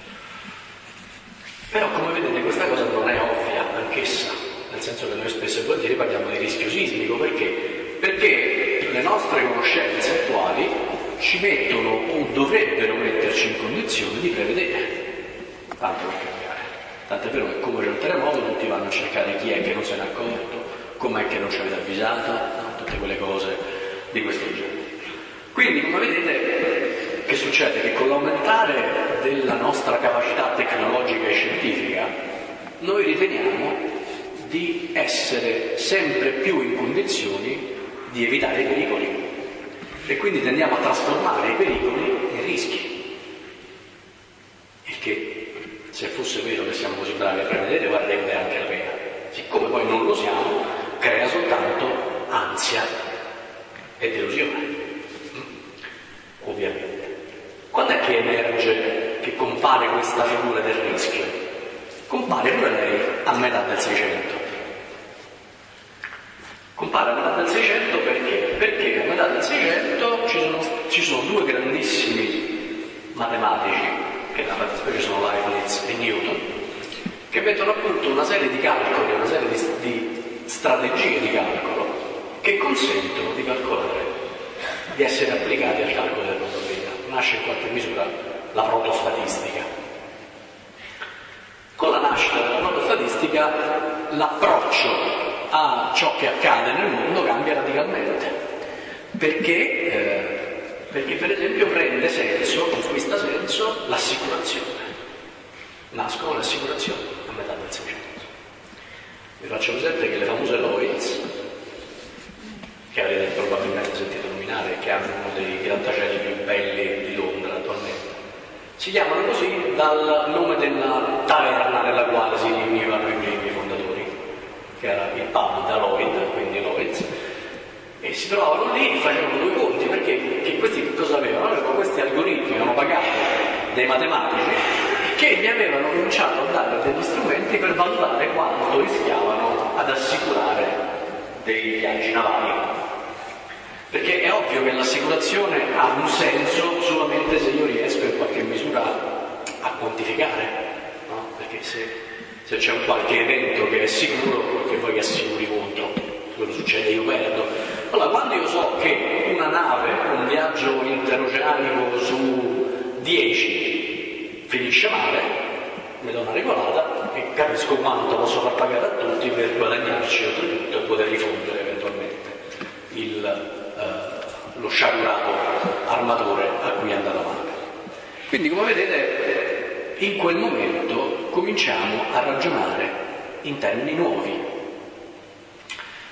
Però come vedete questa cosa non è ovvia anch'essa, nel senso che noi spesso e volentieri parliamo di rischio sismico, perché? Perché le nostre conoscenze attuali ci mettono o dovrebbero metterci in condizione di prevedere, tanto per cambiare. Tant'è vero che come c'è un terremoto tutti vanno a cercare chi è che non se n'è accorto, com'è che non ci avete avvisato, no? Tutte quelle cose di questo genere. Quindi come vedete che succede? Che con l'aumentare della nostra capacità tecnologica e scientifica noi riteniamo di essere sempre più in condizioni di evitare i pericoli. E quindi tendiamo a trasformare i pericoli in rischi. Il che, se fosse vero che siamo così bravi a prevedere, varrebbe anche la pena. Siccome poi non lo siamo, crea soltanto ansia e delusione. Ovviamente. Quando è che emerge, che compare questa figura del rischio? Compare pure lei a metà del Seicento. Compare a metà del Seicento perché? Perché a metà del Seicento ci sono, ci sono due grandissimi matematici, che nella fattispecie sono Leibniz e Newton, che mettono a punto una serie di calcoli, una serie di, di strategie di calcolo che consentono di calcolare, di essere applicati al calcolo della probabilità. Nasce in qualche misura la protostatistica. Con la nascita della protostatistica l'approccio a ciò che accade nel mondo cambia radicalmente, perché, eh, perché per esempio prende senso, conquista senso l'assicurazione. Nascono le assicurazioni a metà del Seicento. Vi faccio presente che le famose Lloyds, che avrete probabilmente sentito nominare, che hanno uno dei grattacieli più belli di Londra attualmente, si chiamano così dal nome della taverna nella quale si riunivano i primi fondatori, che era il pub da Lloyd, quindi Lloyds, e si trovavano lì e facevano due conti, perché che questi che cosa avevano? Avevano questi algoritmi, avevano pagato dei matematici che gli avevano cominciato a dare degli strumenti per valutare quanto rischiavano ad assicurare dei viaggi navali. Perché è ovvio che l'assicurazione ha un senso solamente se io riesco in qualche misura a quantificare, no? Perché se, se c'è un qualche evento che è sicuro, che vuoi che assicuri contro, quello succede io perdo. Allora quando io so che una nave, un viaggio interoceanico su dieci finisce male, mi do una regolata e capisco quanto posso far pagare a tutti per guadagnarci oltretutto e poter rifondere eventualmente il lo sciagurato armatore a cui è andata male. Quindi come vedete in quel momento cominciamo a ragionare in termini nuovi.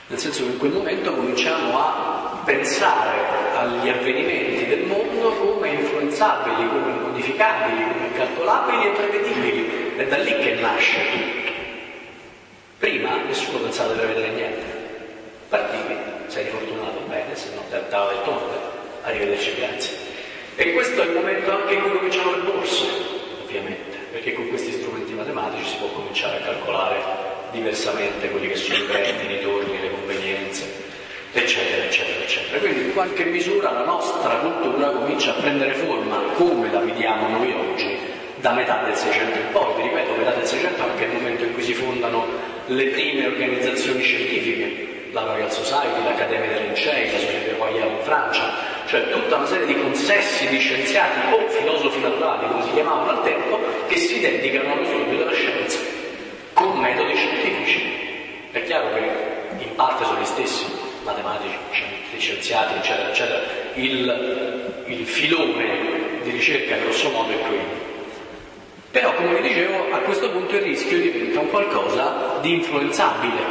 Nel senso che in quel momento cominciamo a pensare agli avvenimenti del mondo come influenzabili, come modificabili, come calcolabili e prevedibili. È da lì che nasce tutto. Prima nessuno pensava di prevedere niente. Partivi, sei fortunato, bene, se no ti andava detto male, arrivederci, grazie. E questo è il momento anche in cui cominciano le borse, ovviamente, perché con questi strumenti matematici si può cominciare a calcolare diversamente quelli che sono i prezzi, i ritorni, le convenienze, eccetera, eccetera, eccetera. Quindi in qualche misura la nostra cultura comincia a prendere forma, come la vediamo noi oggi, da metà del Seicento in poi. Vi ripeto, metà del Seicento è anche il momento in cui si fondano le prime organizzazioni scientifiche, la Royal Society, l'Accademia dei Lincei, la Société Royale in Francia, cioè tutta una serie di consessi di scienziati o filosofi naturali, come si chiamavano al tempo, che si dedicano allo studio della scienza con metodi scientifici. È chiaro che in parte sono gli stessi, matematici, scienziati, eccetera, eccetera, il, il filone di ricerca grosso modo è quello. Però, come vi dicevo, a questo punto il rischio diventa un qualcosa di influenzabile,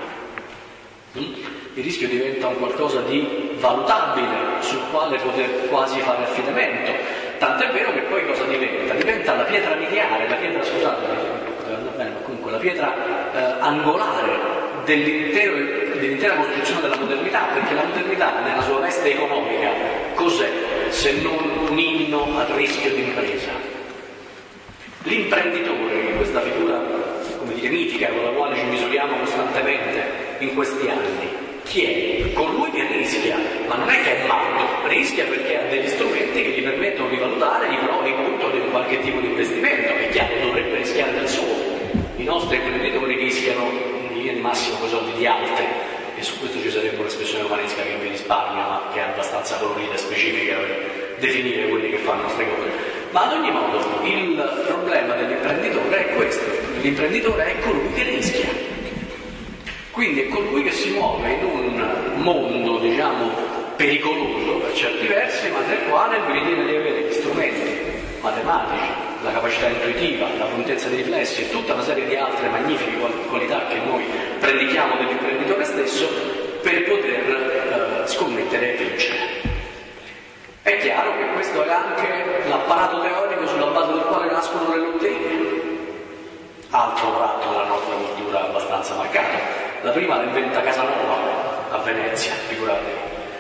il rischio diventa un qualcosa di valutabile, sul quale poter quasi fare affidamento. Tant'è vero che poi cosa diventa? Diventa la pietra miliare, la pietra, scusate, poteva andare bene, ma comunque la pietra eh, angolare dell'intero, dell'intera costruzione della modernità, perché la modernità nella sua veste economica cos'è se non un inno al rischio di impresa? L'imprenditore, che è questa figura, come dire, mitica con la quale ci misuriamo costantemente in questi anni, chi è? Colui che rischia, ma non è che è matto, rischia perché ha degli strumenti che gli permettono di valutare i pro e i contro di qualche tipo di investimento. È chiaro, dovrebbe rischiare del suo. I nostri imprenditori rischiano in linea di massimo con i soldi di altri, e su questo ci sarebbe un'espressione romanesca che vi risparmia, ma che è abbastanza colorita e specifica per definire quelli che fanno queste cose. Ma ad ogni modo il problema dell'imprenditore è questo: l'imprenditore è colui che rischia, quindi è colui che si muove in un mondo, diciamo, pericoloso per certi versi, ma nel quale lui ritiene di avere gli strumenti matematici, la capacità intuitiva, la prontezza di riflessi e tutta una serie di altre magnifiche qualità che noi predichiamo dell'imprenditore stesso per poter eh, scommettere e vincere. È chiaro che questo è anche l'apparato teorico sulla base del quale nascono le lotterie, altro tratto della nostra cultura abbastanza marcato. La prima la inventa Casanova a Venezia, figuratevi,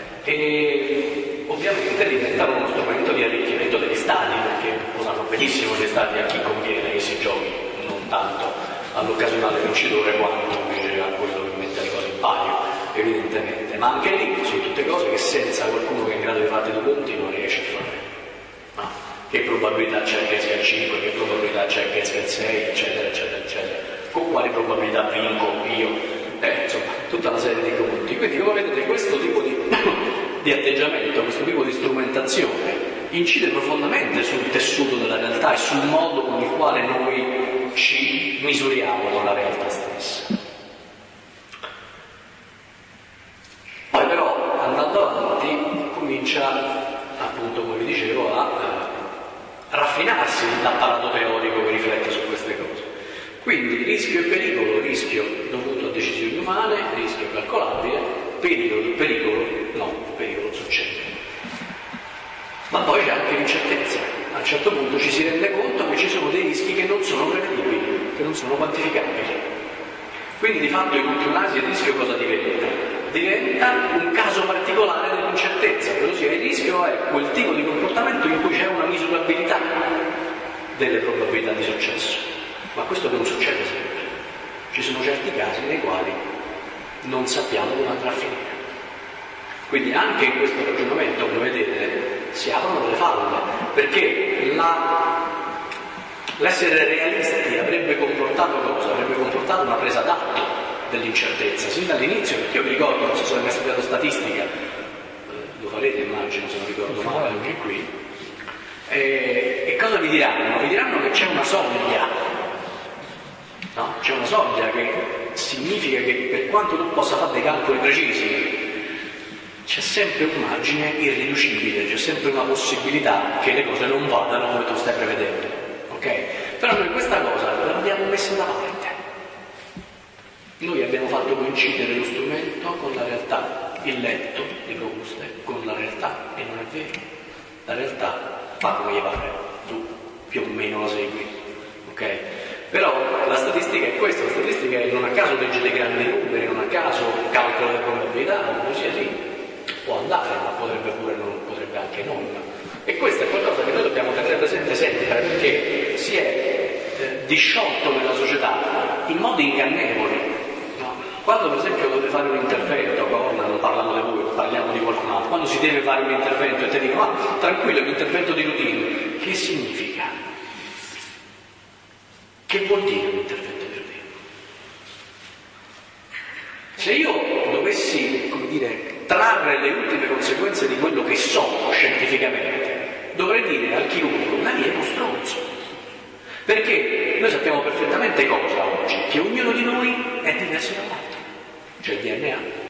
e ovviamente diventano uno strumento di arricchimento degli stati, perché lo sanno benissimo gli stati a chi conviene che si giochi, non tanto all'occasionale vincitore quanto invece a quello che mette le cose in palio, evidentemente. Ma anche lì sono tutte cose che senza qualcuno che è in grado di fare due conti non riesce a fare. No. Che probabilità c'è che esca il cinque, che probabilità c'è che esca il sei, eccetera, eccetera, eccetera. Con quali probabilità vinco io? Eh, insomma, tutta una serie di conti. Quindi, come vedete, questo tipo di, di atteggiamento, questo tipo di strumentazione incide profondamente sul tessuto della realtà e sul modo con il quale noi ci misuriamo con la realtà stessa. Poi però, andando avanti, comincia, appunto, come vi dicevo, a eh, raffinarsi l'apparato teorico che riflette su queste cose. Quindi rischio e pericolo: rischio dovuto a decisioni umane, rischio calcolabile, pericolo, pericolo no, pericolo succede. Ma poi c'è anche l'incertezza. A un certo punto ci si rende conto che ci sono dei rischi che non sono prevedibili, che non sono quantificabili. Quindi di fatto in ultima analisi il rischio cosa diventa? Diventa un caso particolare dell'incertezza, ossia il rischio è quel tipo di comportamento in cui c'è una misurabilità delle probabilità di successo. Ma questo non succede sempre. Ci sono certi casi nei quali non sappiamo come andrà a finire. Quindi anche in questo ragionamento, come vedete, si aprono delle falle, perché la... l'essere realisti avrebbe comportato cosa? Avrebbe comportato una presa d'atto dell'incertezza, sin dall'inizio, perché io vi ricordo, non so se avete mai studiato statistica, lo farete immagino se non ricordo male anche qui, e, e cosa vi diranno? Vi diranno che c'è una soglia. No? C'è una soglia che significa che per quanto tu possa fare dei calcoli precisi, c'è sempre un margine irriducibile, c'è sempre una possibilità che le cose non vadano come tu stai prevedendo. Ok? Però noi questa cosa l'abbiamo messa da parte. Noi abbiamo fatto coincidere lo strumento con la realtà, il letto di Procuste con la realtà, e non è vero. La realtà fa come gli pare, tu più o meno la segui, ok? Però la statistica è questa, la statistica è non a caso legge dei grandi numeri, non a caso calcola le probabilità, così sì, può andare, ma potrebbe pure non, potrebbe anche non. E questo è qualcosa che noi dobbiamo tenere presente sempre, perché si è eh, disciolto nella società in modi ingannevoli. No? Quando per esempio dovete fare un intervento, ora non parliamo di voi, parliamo di qualcun altro, quando si deve fare un intervento e ti dicono ah, tranquillo, è un intervento di routine, che significa? Che vuol dire un intervento di routine? Se io dovessi, come dire, trarre le ultime conseguenze di quello che so scientificamente, dovrei dire al chirurgo, ma lì è uno stronzo. Perché noi sappiamo perfettamente cosa oggi? Che ognuno di noi è diverso dall'altro, cioè il D N A.